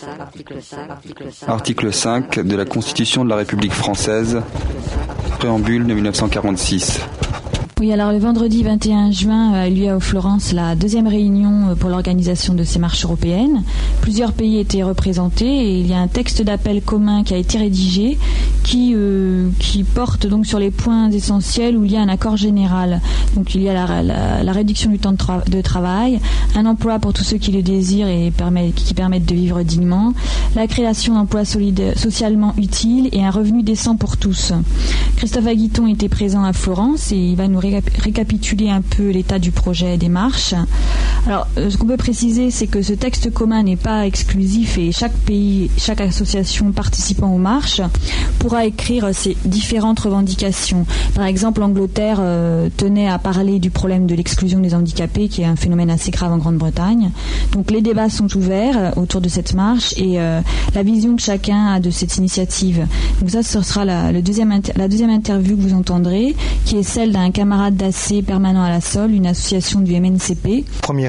Article cinq de la Constitution de la République française, préambule de mille neuf cent quarante-six. Oui, alors le vendredi vingt et un juin a eu lieu à Florence la deuxième réunion pour l'organisation de ces marches européennes. Plusieurs pays étaient représentés et il y a un texte d'appel commun qui a été rédigé qui, euh, qui porte donc sur les points essentiels où il y a un accord général. Donc il y a la, la, la réduction du temps de, tra- de travail, un emploi pour tous ceux qui le désirent et permet, qui permettent de vivre dignement, la création d'emplois solidaires, socialement utiles et un revenu décent pour tous. Christophe Aguiton était présent à Florence et il va nous récapituler un peu l'état du projet des marches. Alors, ce qu'on peut préciser, c'est que ce texte commun n'est pas exclusif et chaque pays, chaque association participant aux marches pourra écrire ses différentes revendications. Par exemple, l'Angleterre euh, tenait à parler du problème de l'exclusion des handicapés, qui est un phénomène assez grave en Grande-Bretagne. Donc, les débats sont ouverts autour de cette marche et euh, la vision que chacun a de cette initiative. Donc ça, ce sera la, le deuxième inter- la deuxième interview que vous entendrez, qui est celle d'un camarade d'A C permanent à la S O L, une association du M N C P. Premier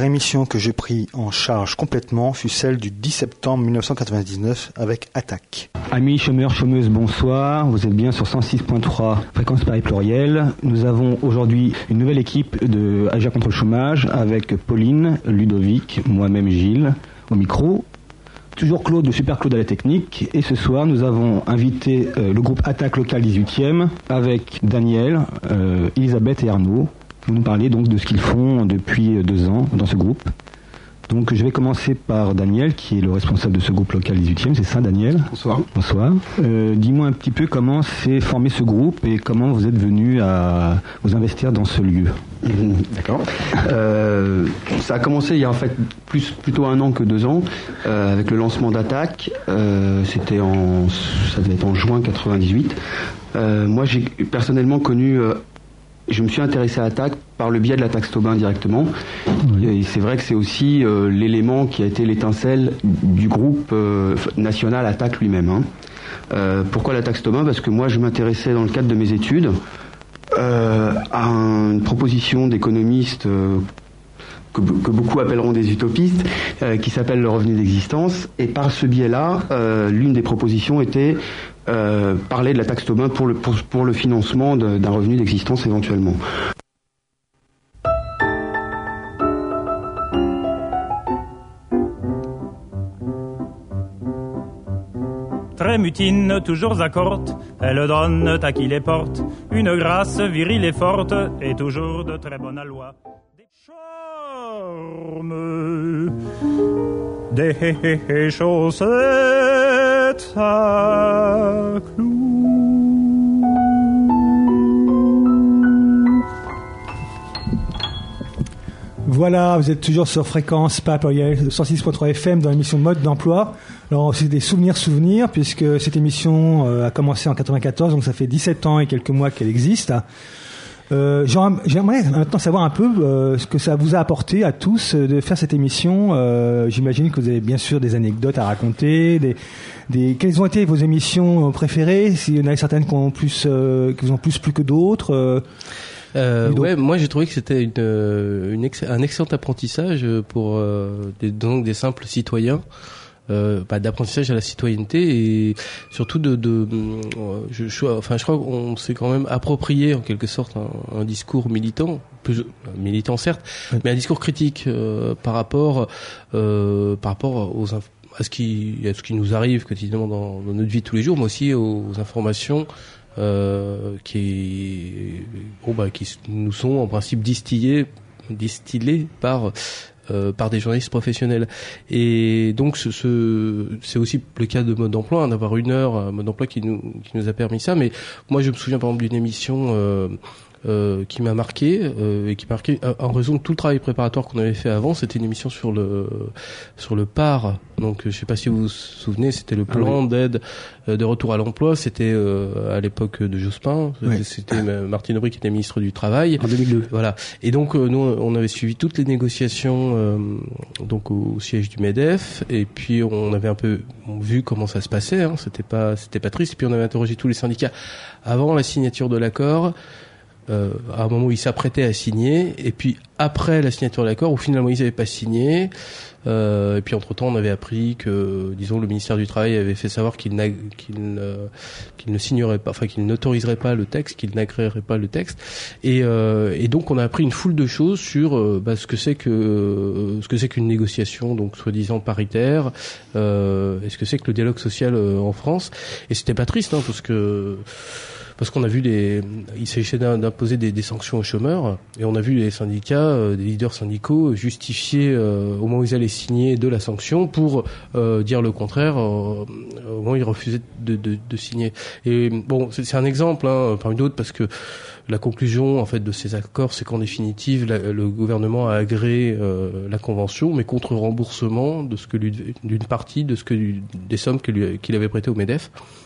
première émission que j'ai pris en charge complètement fut celle du dix septembre mille neuf cent quatre-vingt-dix-neuf avec Attaque. Amis chômeurs, chômeuses, bonsoir. Vous êtes bien sur cent six point trois Fréquence Paris Pluriel. Nous avons aujourd'hui une nouvelle équipe de Agir contre le chômage avec Pauline, Ludovic, moi-même Gilles au micro. Toujours Claude, de Super Claude à la technique. Et ce soir, nous avons invité euh, le groupe Attaque Local dix-huitième avec Daniel, euh, Elisabeth et Arnaud. Vous nous parlez donc de ce qu'ils font depuis deux ans dans ce groupe. Donc je vais commencer par Daniel, qui est le responsable de ce groupe local dix-huitième. C'est ça, Daniel ? Bonsoir. Bonsoir. Euh, dis-moi un petit peu comment s'est formé ce groupe et comment vous êtes venu à vous investir dans ce lieu. D'accord. Euh, ça a commencé il y a en fait plus, plutôt un an que deux ans euh, avec le lancement d'Attaque. Euh, c'était en, ça devait être en juin quatre-vingt-dix-huit. Euh, moi, j'ai personnellement connu... Euh, Je me suis intéressé à Attaque par le biais de la taxe Tobin directement. Oui. Et c'est vrai que c'est aussi euh, l'élément qui a été l'étincelle du groupe euh, national Attaque lui-même. Hein. Euh, pourquoi la taxe Tobin ? Parce que moi, je m'intéressais dans le cadre de mes études euh, à une proposition d'économistes euh, que, que beaucoup appelleront des utopistes, euh, qui s'appelle le revenu d'existence. Et par ce biais-là, euh, l'une des propositions était Euh, parler de la taxe Tobin pour le, pour, pour le financement de, d'un revenu d'existence éventuellement. Très mutine, toujours à corte, elle donne à qui les porte une grâce virile et forte et toujours de très bonne aloi. Des charmes, des chaussettes à clous. Voilà, vous êtes toujours sur Fréquence Paris Pluriel cent six point trois F M dans l'émission Mode d'emploi. Alors c'est des souvenirs souvenirs puisque cette émission euh, a commencé en quatre-vingt-quatorze, donc ça fait dix-sept ans et quelques mois qu'elle existe. Euh, j'aimerais maintenant savoir un peu euh, ce que ça vous a apporté à tous euh, de faire cette émission. Euh, j'imagine que vous avez bien sûr des anecdotes à raconter. Des, des, quelles ont été vos émissions préférées ? S'il y en a certaines qui, ont plus, euh, qui vous ont plus plu que d'autres euh, Euh, ouais, moi j'ai trouvé que c'était une, une ex- un excellent apprentissage pour euh, des, donc des simples citoyens, euh, bah, d'apprentissage à la citoyenneté et surtout de, de euh, je, je, enfin je crois qu'on s'est quand même approprié en quelque sorte un, un discours militant, plus militant certes, ouais. mais un discours critique euh, par rapport euh, par rapport aux inf- à ce qui à ce qui nous arrive quotidiennement dans, dans notre vie de tous les jours, mais aussi aux, aux informations. Euh, qui, bon, bah, qui nous sont en principe distillés, distillés par euh, par des journalistes professionnels. Et donc ce, ce c'est aussi le cas de Mode d'emploi, hein, d'avoir une heure un Mode d'emploi qui nous qui nous a permis ça. Mais moi je me souviens par exemple d'une émission euh, Euh, qui m'a marqué euh, et qui m'a marqué en raison de tout le travail préparatoire qu'on avait fait avant. C'était une émission sur le sur le P A R. Donc je sais pas si vous vous souvenez, c'était le plan ah oui. d'aide euh, de retour à l'emploi. C'était euh, à l'époque de Jospin. Oui. C'était Martine Aubry qui était ministre du Travail en deux mille deux. Voilà. Et donc euh, nous on avait suivi toutes les négociations euh, donc au, au siège du MEDEF et puis on avait un peu vu comment ça se passait. Hein. C'était pas c'était pas triste. Et puis on avait interrogé tous les syndicats avant la signature de l'accord. Euh, à un moment où ils s'apprêtaient à signer, et puis après la signature de l'accord où finalement ils n'avaient pas signé, euh, et puis entre temps on avait appris que, disons, le ministère du Travail avait fait savoir qu'il, n'a, qu'il, ne, qu'il ne signerait pas, enfin qu'il n'autoriserait pas le texte, qu'il n'agréerait pas le texte, et, euh, et donc on a appris une foule de choses sur euh, bah, ce que c'est que euh, ce que c'est qu'une négociation, donc soi-disant paritaire, euh, et ce que c'est que le dialogue social euh, en France, et c'était pas triste, hein, parce que Parce qu'on a vu des, il s'agissait d'imposer des, des sanctions aux chômeurs, et on a vu les syndicats, euh, des leaders syndicaux justifier euh, au moment où ils allaient signer de la sanction pour euh, dire le contraire euh, au moment où ils refusaient de, de, de signer. Et bon, c'est, c'est un exemple hein, parmi d'autres, parce que la conclusion en fait de ces accords, c'est qu'en définitive, la, le gouvernement a agréé euh, la convention, mais contre remboursement de ce que lui, d'une partie de ce que lui, des sommes que lui, qu'il avait prêtées au MEDEF.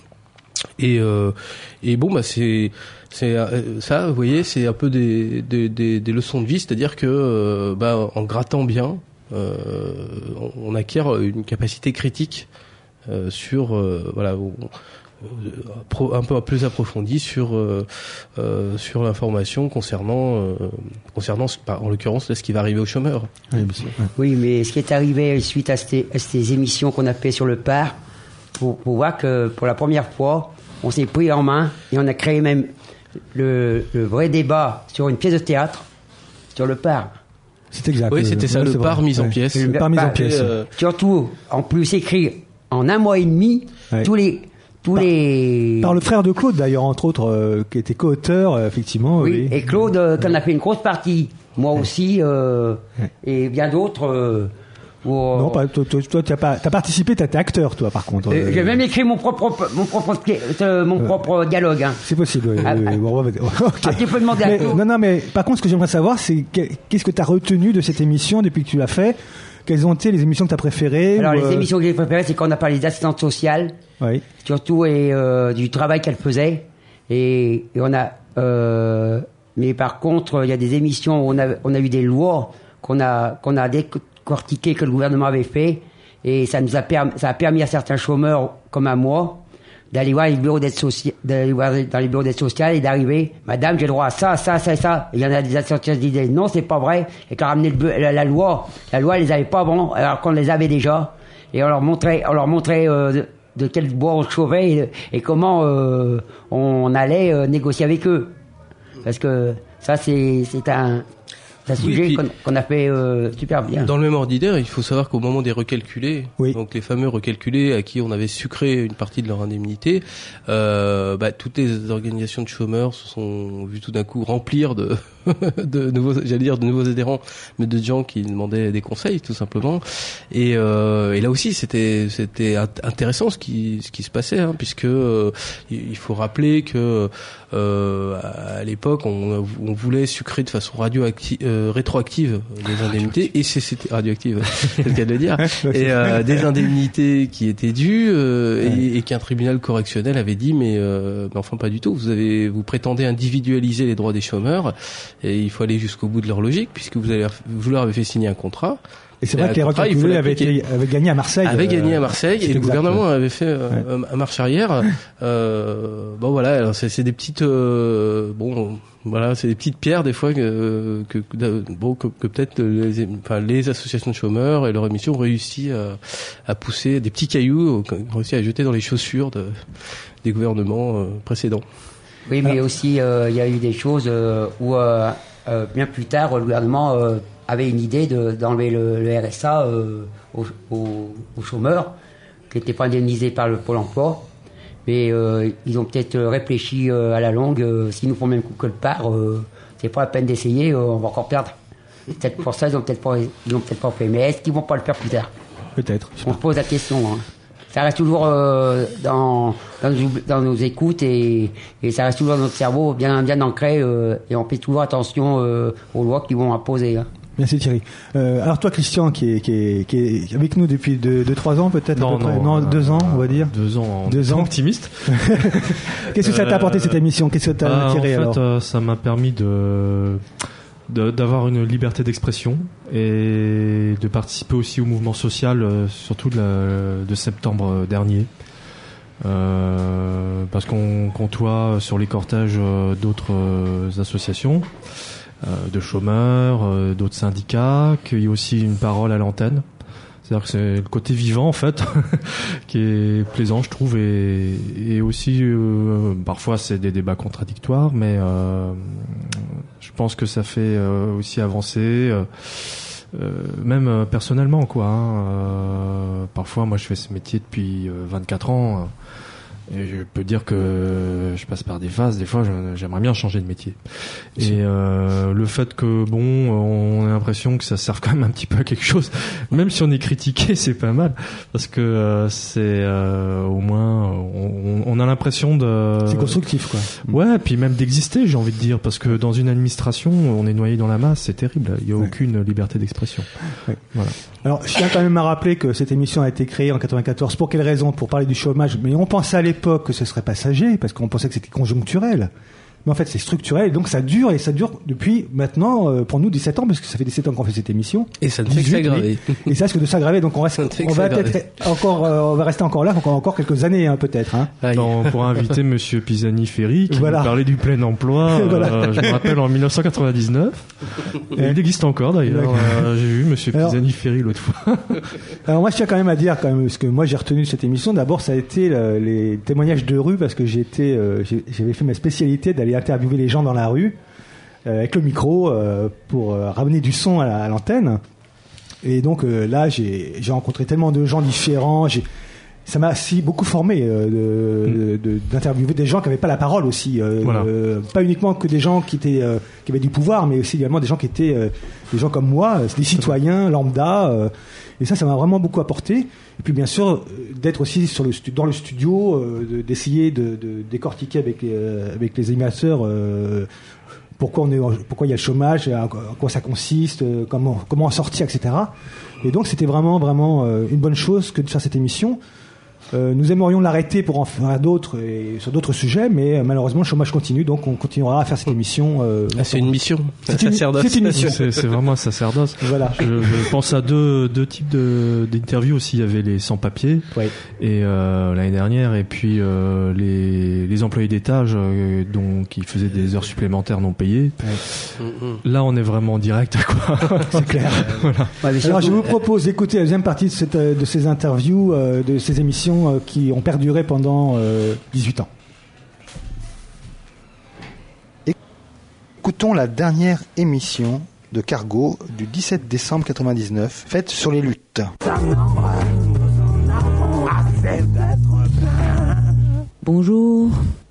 Et, euh, et bon, bah c'est, c'est ça, vous voyez, c'est un peu des, des, des, des leçons de vie, c'est-à-dire que, euh, bah, en grattant bien, euh, on, on acquiert une capacité critique euh, sur, euh, voilà, on, pro, un peu plus approfondie sur euh, euh, sur l'information concernant euh, concernant en l'occurrence ce qui va arriver aux chômeurs. Oui, oui, mais ce qui est arrivé suite à ces, à ces émissions qu'on a fait sur le P A R, pour, pour voir que pour la première fois, on s'est pris en main et on a créé même le, le vrai débat sur une pièce de théâtre sur le P A R. C'est exact. Oui, c'était ça, ouais, le P A R mis en pièce. Le P A R mis en pièce. Euh, surtout, en plus écrit en un mois et demi, ouais. tous les tous par, les par le frère de Claude d'ailleurs, entre autres, euh, qui était co-auteur, euh, effectivement. Oui, oui. Et Claude, euh, qui en a fait une grosse partie. Moi ouais. aussi, euh, ouais. et bien d'autres. Euh, Où, non, pas, toi, toi, tu as pas, t'as participé, t'as été acteur, toi, par contre. Euh, j'ai même écrit mon propre, mon propre, euh, mon propre euh, dialogue. Hein. C'est possible. Oui, ah, oui, oui, bon, okay. Ah, tu peux demander mais, à tout. Non, non, mais par contre, ce que j'aimerais savoir, c'est qu'est-ce que tu as retenu de cette émission depuis que tu l'as fait. Quelles ont été les émissions que tu as préférées? Alors, ou, les euh... émissions que j'ai préférées, c'est quand on a parlé d'assistantes sociales, oui. surtout et euh, du travail qu'elles faisaient, et, et on a. Euh, mais par contre, il y a des émissions où on a, on a eu des lois qu'on a, qu'on a décortiquées que le gouvernement avait fait, et ça nous a permis, ça a permis à certains chômeurs comme à moi d'aller voir les bureaux d'aide sociale, d'aller voir dans les bureaux d'aide sociale et d'arriver, madame, j'ai le droit à ça, ça, ça, ça. Et il y en a des associations qui disaient non, c'est pas vrai, et quand on ramenait le, la, la loi, la loi, ils les avait pas avant, alors qu'on les avait déjà, et on leur montrait, on leur montrait euh, de, de quel bois on chauffait et, et comment euh, on allait euh, négocier avec eux, parce que ça, c'est, c'est un C'est un sujet oui, qu'on, qu'on a fait euh, super bien. Dans le même ordre d'idée, il faut savoir qu'au moment des recalculés, oui. donc les fameux recalculés à qui on avait sucré une partie de leur indemnité, euh, bah, toutes les organisations de chômeurs se sont vues tout d'un coup remplir de, de nouveaux, j'allais dire de nouveaux adhérents, mais de gens qui demandaient des conseils tout simplement. Et, euh, et là aussi, c'était, c'était intéressant ce qui, ce qui se passait, hein, puisque euh, il faut rappeler que euh, à l'époque, on, on voulait sucrer de façon radioactive. Euh, rétroactive des indemnités et c'est, c'était radioactive c'est le cas de le dire et euh, des indemnités qui étaient dues euh, ouais. et, et qu'un tribunal correctionnel avait dit mais, euh, mais enfin pas du tout, vous avez vous prétendez individualiser les droits des chômeurs et il faut aller jusqu'au bout de leur logique puisque vous avez vous leur avez fait signer un contrat. Et c'est vrai et que les retraités avaient, été, avaient gagné à Marseille. Avaient gagné à Marseille et le gouvernement ouais. avait fait euh, ouais. un marche arrière. Euh, bon voilà, alors c'est, c'est des petites, euh, bon voilà, c'est des petites pierres des fois que, que, bon, que, que peut-être les, enfin, les associations de chômeurs et leur émission ont réussi à, à pousser des petits cailloux, ont réussi à jeter dans les chaussures de, des gouvernements euh, précédents. Oui, mais alors, aussi il euh, y a eu des choses euh, où euh, euh, bien plus tard le gouvernement euh, avait une idée de, d'enlever le, le R S A euh, aux, aux, aux chômeurs qui n'étaient pas indemnisés par le Pôle emploi. Mais euh, ils ont peut-être réfléchi euh, à la longue, euh, s'ils nous font le même coup que le P A R, euh, c'est pas la peine d'essayer, euh, on va encore perdre. Peut-être pour ça, ils ont peut-être pas, ils ont peut-être pas fait. Mais est-ce qu'ils vont pas le faire plus tard? Peut-être. On se pose la question. Hein. Ça reste toujours euh, dans, dans, nos, dans nos écoutes et, et ça reste toujours dans notre cerveau, bien, bien ancré, euh, et on fait toujours attention euh, aux lois qu'ils vont imposer. Hein. Merci Thierry. Euh, alors toi Christian qui est, qui est, qui est avec nous depuis deux, deux trois ans peut-être non, à peu près. non, non euh, deux ans on va dire. Deux ans. Deux ans. Optimiste. Qu'est-ce que ça t'a apporté cette émission? Qu'est-ce que t'as euh, tiré en alors fait, euh, ça m'a permis de, de d'avoir une liberté d'expression et de participer aussi au mouvement social, euh, surtout de, la, de septembre dernier. Euh, parce qu'on côtoie sur les cortèges euh, d'autres euh, associations. Euh, de chômeurs, euh, d'autres syndicats, qu'il y ait aussi une parole à l'antenne. C'est-à-dire que c'est le côté vivant en fait qui est plaisant je trouve et, et aussi euh, parfois c'est des débats contradictoires mais euh, je pense que ça fait euh, aussi avancer euh, euh, même euh, personnellement quoi. Hein. Euh, parfois moi je fais ce métier depuis euh, vingt-quatre ans. Euh, Et je peux dire que je passe par des phases. Des fois, j'aimerais bien changer de métier. Et euh, le fait que bon, on a l'impression que ça serve quand même un petit peu à quelque chose, même si on est critiqué, c'est pas mal parce que euh, c'est euh, au moins on, on a l'impression de. C'est constructif, quoi. Ouais, puis même d'exister, j'ai envie de dire, parce que dans une administration, on est noyé dans la masse, c'est terrible. Il y a ouais. aucune liberté d'expression. Ouais. Voilà. Alors, je tiens quand même à rappeler que cette émission a été créée en quatre-vingt-quatorze. Pour quelle raison? Pour parler du chômage. Mais on pensait à l'époque que ce serait passager, parce qu'on pensait que c'était conjoncturel. mais en fait c'est structurel et donc ça dure et ça dure depuis maintenant euh, pour nous dix-sept ans parce que ça fait dix-sept ans qu'on fait cette émission. Et ça ne fait que s'aggraver. Et ça risque de s'aggraver donc on reste, on va peut-être encore, euh, on va rester encore là encore encore quelques années hein, peut-être. Hein. Non, on pourra inviter Monsieur Pisani-Ferry qui voilà. nous parlait du plein emploi. voilà. euh, je me rappelle en dix-neuf cent quatre-vingt-dix-neuf. Et il existe encore d'ailleurs. Euh, j'ai vu Monsieur Pisani-Ferry l'autre fois. Alors moi je tiens quand même à dire quand même parce que moi j'ai retenu cette émission. D'abord ça a été le, les témoignages de rue parce que j'étais, euh, j'avais fait ma spécialité d'aller interviewer les gens dans la rue euh, avec le micro euh, pour euh, ramener du son à, la, à l'antenne. Et donc euh, là j'ai, j'ai rencontré tellement de gens différents. J'ai, ça m'a aussi beaucoup formé euh, de, de, d'interviewer des gens qui n'avaient pas la parole aussi. Euh, voilà. euh, pas uniquement que des gens qui étaient euh, qui avaient du pouvoir, mais aussi également des gens qui étaient euh, des gens comme moi, des citoyens lambda. Euh, et ça, ça m'a vraiment beaucoup apporté. Et puis bien sûr, d'être aussi sur le stu- dans le studio, euh, de, d'essayer de, de décortiquer avec les, euh, avec les animateurs euh, pourquoi on est, pourquoi il y a le chômage, à quoi ça consiste, euh, comment comment en sortir, et cetera. Et donc c'était vraiment vraiment euh, une bonne chose que de faire cette émission. Euh, nous aimerions l'arrêter pour en faire d'autres et sur d'autres sujets, mais euh, malheureusement le chômage continue, donc on continuera à faire cette émission. Euh, ah, c'est une mission, c'est une, sacerdoce. C'est une mission. C'est, c'est vraiment un sacerdoce. Voilà. Je, je pense à deux, deux types de, d'interviews aussi. Il y avait les sans-papiers ouais. et euh, l'année dernière, et puis euh, les, les employés d'étage euh, donc qui faisaient des heures supplémentaires non payées. Ouais. Là, on est vraiment en direct, quoi. C'est clair. Voilà. Ouais, alors, je vous propose d'écouter la deuxième partie de, cette, de ces interviews, euh, de ces émissions qui ont perduré pendant euh, dix-huit ans. Écoutons la dernière émission de Cargo du dix-sept décembre quatre-vingt-dix-neuf, faite sur les luttes. Bonjour.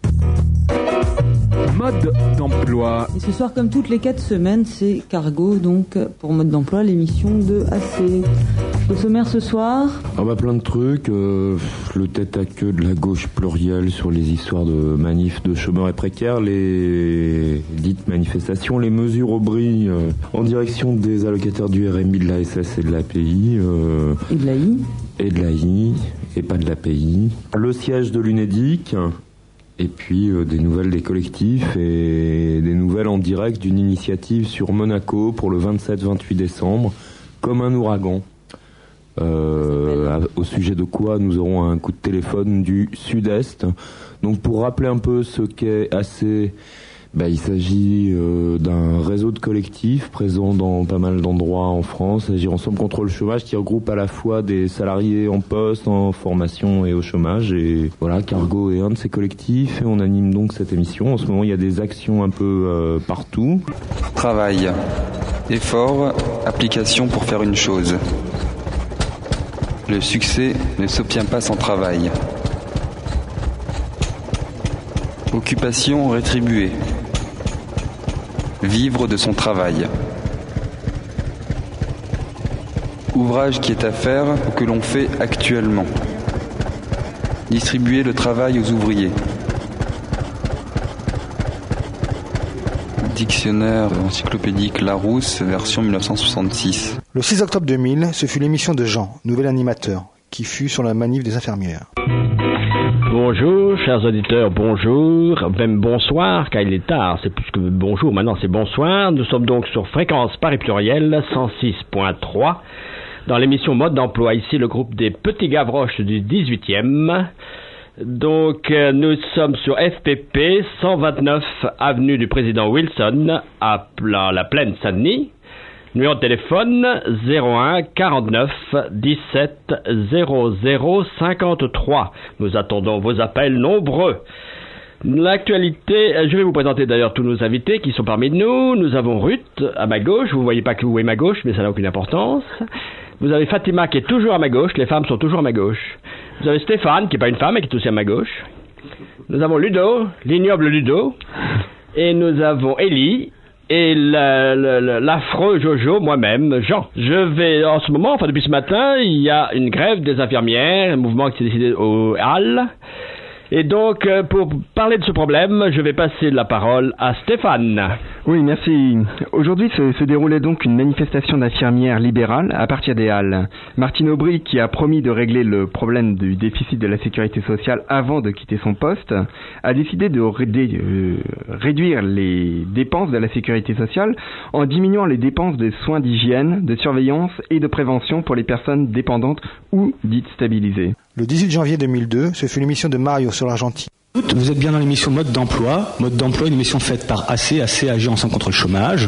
Mode d'emploi. Et ce soir, comme toutes les quatre semaines, c'est Cargo, donc pour Mode d'emploi, l'émission de A C. Le sommaire ce soir. Ah bah plein de trucs, euh, le tête à queue de la gauche plurielle sur les histoires de manifs de chômeurs et précaires, les dites manifestations, les mesures au bris euh, en direction des allocataires du R M I, de la S S et de l'A P I. Euh, et de l'A I. Et de l'A I, et pas de l'A P I. Le siège de l'UNEDIC. Et puis euh, des nouvelles des collectifs et des nouvelles en direct d'une initiative sur Monaco pour le vingt-sept vingt-huit décembre, comme un ouragan. Euh, au sujet de quoi nous aurons un coup de téléphone du Sud-Est. Donc pour rappeler un peu ce qu'est A C, bah, il s'agit euh, d'un réseau de collectifs présents dans pas mal d'endroits en France, Agir ensemble contre le chômage, qui regroupe à la fois des salariés en poste, en formation et au chômage. Et voilà, Cargo est un de ces collectifs et on anime donc cette émission. En ce moment, il y a des actions un peu euh, partout. Travail, effort, application pour faire une chose. Le succès ne s'obtient pas sans travail. Occupation rétribuée. Vivre de son travail. Ouvrage qui est à faire ou que l'on fait actuellement. Distribuer le travail aux ouvriers. Dictionnaire encyclopédique Larousse, version dix-neuf cent soixante-six. Le six octobre deux mille, ce fut l'émission de Jean, nouvel animateur, qui fut sur la manif des infirmières. Bonjour, chers auditeurs, bonjour, même bonsoir, car il est tard, c'est plus que bonjour, maintenant c'est bonsoir. Nous sommes donc sur Fréquence Paris Pluriel, cent six point trois, dans l'émission Mode d'emploi, ici le groupe des Petits Gavroches du dix-huitième. Donc, euh, nous sommes sur F P P, cent vingt-neuf avenue du Président Wilson, à Pla- la Plaine Saint-Denis. Numéro de téléphone zéro un quarante-neuf dix-sept zéro zéro cinquante-trois. Nous attendons vos appels nombreux. L'actualité, je vais vous présenter d'ailleurs tous nos invités qui sont parmi nous. Nous avons Ruth à ma gauche, vous ne voyez pas que où est ma gauche, mais ça n'a aucune importance. Vous avez Fatima qui est toujours à ma gauche, les femmes sont toujours à ma gauche. Vous avez Stéphane qui n'est pas une femme mais qui est aussi à ma gauche. Nous avons Ludo, l'ignoble Ludo. Et nous avons Ellie. Et la, la, la, l'affreux Jojo, moi-même, Jean. Je vais, en ce moment, enfin depuis ce matin, il y a une grève des infirmières, un mouvement qui s'est décidé au Halles. Et donc, pour parler de ce problème, je vais passer la parole à Stéphane. Oui, merci. Aujourd'hui se, se déroulait donc une manifestation d'infirmières libérales à partir des Halles. Martine Aubry, qui a promis de régler le problème du déficit de la sécurité sociale avant de quitter son poste, a décidé de ré- euh, réduire les dépenses de la sécurité sociale en diminuant les dépenses de soins d'hygiène, de surveillance et de prévention pour les personnes dépendantes ou dites stabilisées. Le dix-huit janvier deux mille deux, ce fut l'émission de Mario sur l'Argentine. Vous êtes bien dans l'émission Mode d'emploi. Mode d'emploi, une émission faite par A C, A C Agir ensemble contre le chômage.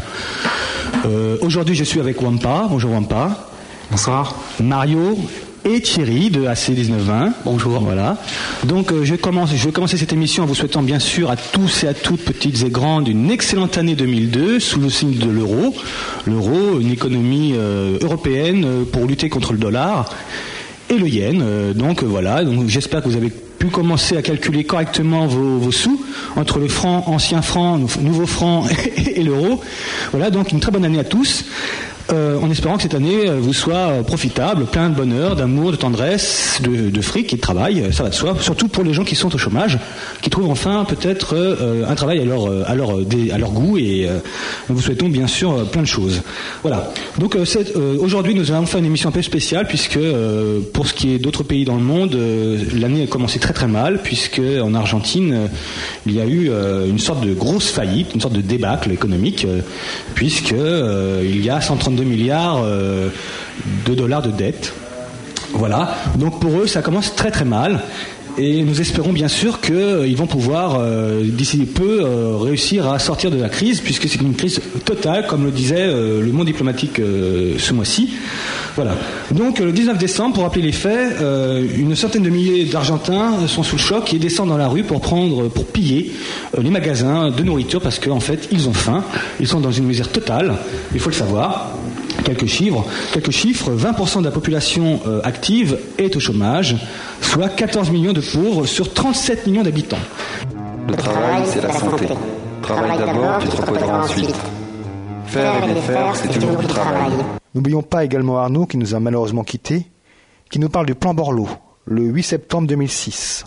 Euh, aujourd'hui, je suis avec Wampa. Bonjour Wampa. Bonsoir. Mario et Thierry de A C dix-neuf vingt. Bonjour. Voilà. Donc euh, je commence, je vais commencer cette émission en vous souhaitant bien sûr à tous et à toutes, petites et grandes, une excellente année deux mille deux sous le signe de l'euro. L'euro, une économie euh, européenne euh, pour lutter contre le dollar et le yen. Euh, donc euh, voilà. Donc j'espère que vous avez pu commencer à calculer correctement vos, vos sous entre le franc, ancien franc, nouveau franc et, et l'euro. Voilà, donc une très bonne année à tous. Euh, en espérant que cette année euh, vous soit profitable, plein de bonheur, d'amour, de tendresse, de, de fric et de travail, ça va de soi, surtout pour les gens qui sont au chômage, qui trouvent enfin peut-être euh, un travail à leur, à leur, à leur goût, et euh, nous vous souhaitons bien sûr plein de choses. Voilà. Donc euh, cette, euh, aujourd'hui nous allons faire une émission un peu spéciale, puisque euh, pour ce qui est d'autres pays dans le monde, euh, l'année a commencé très très mal, puisque en Argentine euh, il y a eu euh, une sorte de grosse faillite, une sorte de débâcle économique, euh, puisque euh, il y a cent trente-deux milliards euh, de dollars de dette. Voilà. Donc pour eux, ça commence très très mal. Et nous espérons bien sûr qu'ils euh, vont pouvoir, euh, d'ici peu, euh, réussir à sortir de la crise, puisque c'est une crise totale, comme le disait euh, le monde diplomatique euh, ce mois-ci. Voilà. Donc le dix-neuf décembre, pour rappeler les faits, euh, une centaine de milliers d'Argentins sont sous le choc et descendent dans la rue pour prendre, pour piller euh, les magasins de nourriture, parce qu'en fait, ils ont faim. Ils sont dans une misère totale. Il faut le savoir. Quelques chiffres, quelques chiffres, vingt pour cent de la population euh, active est au chômage, soit quatorze millions de pauvres sur trente-sept millions d'habitants. Le travail, c'est la santé. Travaille d'abord, tu te reposeras ensuite. Faire et défaire, c'est toujours du travail. N'oublions pas également Arnaud, qui nous a malheureusement quittés, qui nous parle du plan Borloo, le huit septembre deux mille six.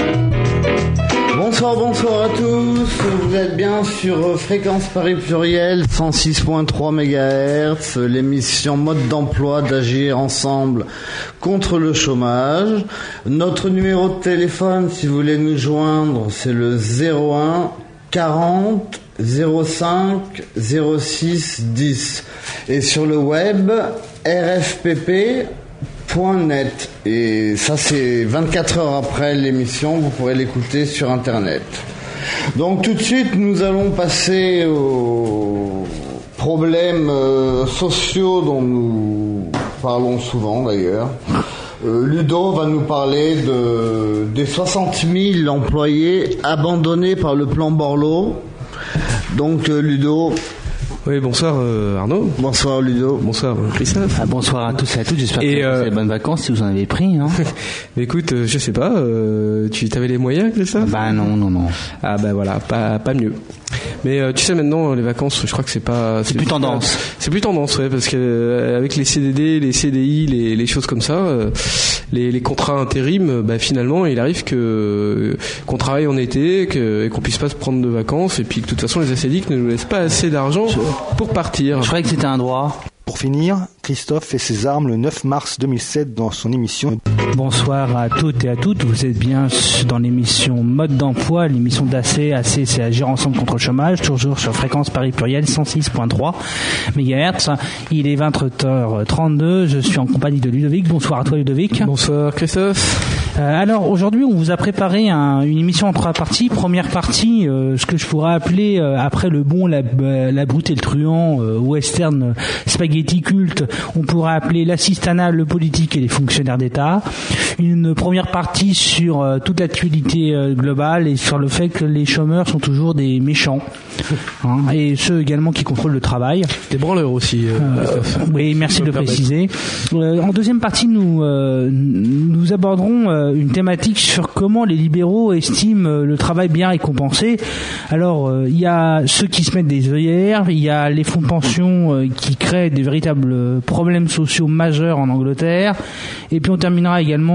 Bonsoir, bonsoir à tous. Vous êtes bien sur Fréquence Paris Pluriel cent six virgule trois mégahertz, l'émission Mode d'emploi d'Agir ensemble contre le chômage. Notre numéro de téléphone, si vous voulez nous joindre, c'est le zéro un quarante zéro cinq zéro six dix. Et sur le web, r f p p point net. Et ça, c'est vingt-quatre heures après l'émission, vous pourrez l'écouter sur internet. Donc tout de suite, nous allons passer aux problèmes euh, sociaux dont nous parlons souvent d'ailleurs. Euh, Ludo va nous parler de, des soixante mille employés abandonnés par le plan Borloo. Donc euh, Ludo... Oui, bonsoir euh, Arnaud. Bonsoir Ludo. Bonsoir Christophe. Ah, bonsoir à tous et à toutes, j'espère et que vous avez euh... des bonnes vacances si vous en avez pris. Hein. Écoute, euh, je sais pas, euh, tu avais les moyens, Christophe ? Bah non, non, non. Ah bah voilà, pas, pas mieux. Mais euh, tu sais maintenant les vacances, je crois que c'est pas c'est, c'est plus tendance. Pas, c'est plus tendance, ouais, parce que euh, avec les C D D, les C D I, les, les choses comme ça, euh, les, les contrats intérim, bah finalement il arrive que qu'on travaille en été, que, et qu'on puisse pas se prendre de vacances, et puis que de toute façon les assédiques ne nous laissent pas assez d'argent pour partir. Je croyais que c'était un droit. Pour finir, Christophe fait ses armes le neuf mars deux mille sept dans son émission. Bonsoir à toutes et à toutes, vous êtes bien dans l'émission Mode d'emploi, l'émission d'A C, A C c'est Agir ensemble contre le chômage, toujours sur Fréquence Paris Pluriel cent six virgule trois mégahertz. Il est vingt heures trente-deux, je suis en compagnie de Ludovic. Bonsoir à toi Ludovic. Bonsoir Christophe. Euh, alors aujourd'hui on vous a préparé un, une émission en trois parties. Première partie, euh, ce que je pourrais appeler euh, après le bon, la, la brute et le truand, euh, western spaghetti culte, on pourrait appeler l'assistanat, le politique et les fonctionnaires d'État. Une première partie sur euh, toute l'actualité euh, globale et sur le fait que les chômeurs sont toujours des méchants, hein, et ceux également qui contrôlent le travail. Des branleurs aussi. Euh, euh, oui, merci de le préciser. Euh, en deuxième partie, nous euh, nous aborderons euh, une thématique sur comment les libéraux estiment le travail bien récompensé. Alors, euh, il y a ceux qui se mettent des œillères, il y a les fonds de pension euh, qui créent des véritables problèmes sociaux majeurs en Angleterre, et puis on terminera également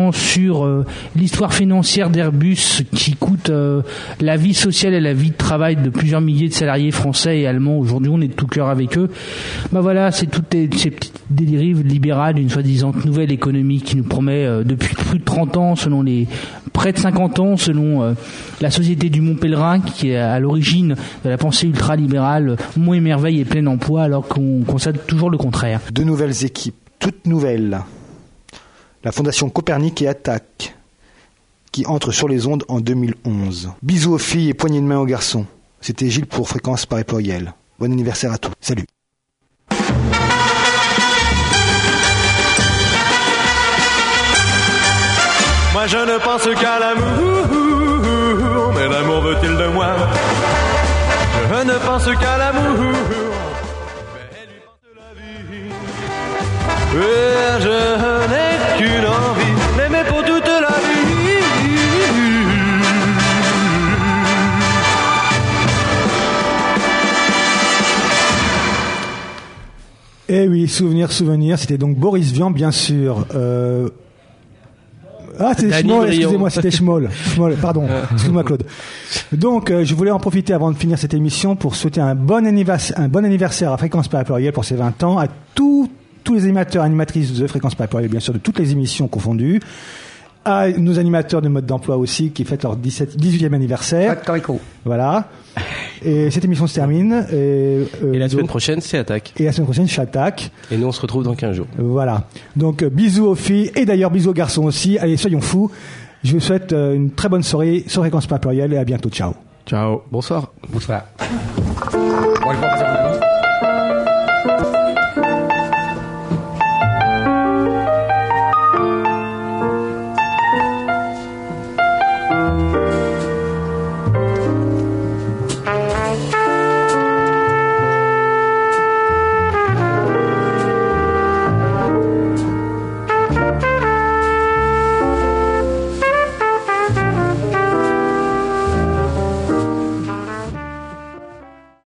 notamment sur euh, l'histoire financière d'Airbus qui coûte euh, la vie sociale et la vie de travail de plusieurs milliers de salariés français et allemands. Aujourd'hui, on est de tout cœur avec eux. Bah voilà, c'est toutes les, ces petites dérives libérales d'une soi-disant nouvelle économie qui nous promet euh, depuis plus de trente ans, selon les près de cinquante ans, selon euh, la Société du Mont Pèlerin, qui est à l'origine de la pensée ultralibérale, Mont et Merveille et plein emploi, alors qu'on constate toujours le contraire. Deux nouvelles équipes, toutes nouvelles. La Fondation Copernic et Attaque, qui entre sur les ondes en deux mille onze. Bisous aux filles et poignées de main aux garçons. C'était Gilles pour Fréquence Paris Pluriel. Bon anniversaire à tous. Salut. Moi je ne pense qu'à l'amour, mais l'amour veut-il de moi? Je ne pense qu'à l'amour, mais elle lui pense de la vie. Et je n'ai qu'une envie, l'aimer pour toute la vie. Eh oui, souvenir, souvenir, c'était donc Boris Vian, bien sûr. Euh... Ah, c'était Schmoll, excusez-moi, c'était Schmoll. Schmoll, pardon, excuse-moi Claude. Donc, euh, je voulais en profiter avant de finir cette émission pour souhaiter un bon anniversaire, un bon anniversaire à Fréquence Paris Pluriel pour ses vingt ans, à tous tous les animateurs et animatrices de Fréquence Paris Pluriel, bien sûr, de toutes les émissions confondues, à nos animateurs de mode d'emploi aussi, qui fêtent leur dix-sept, dix-huitième anniversaire. Voilà. Et cette émission se termine. Et, euh, et la semaine donc, prochaine, c'est Attaque. Et la semaine prochaine, c'est Attaque. Et nous, on se retrouve dans quinze jours. Voilà. Donc, euh, bisous aux filles et d'ailleurs bisous aux garçons aussi. Allez, soyons fous. Je vous souhaite euh, une très bonne soirée sur Fréquence Paris Pluriel et à bientôt. Ciao. Ciao. Bonsoir. Bonsoir. Bon,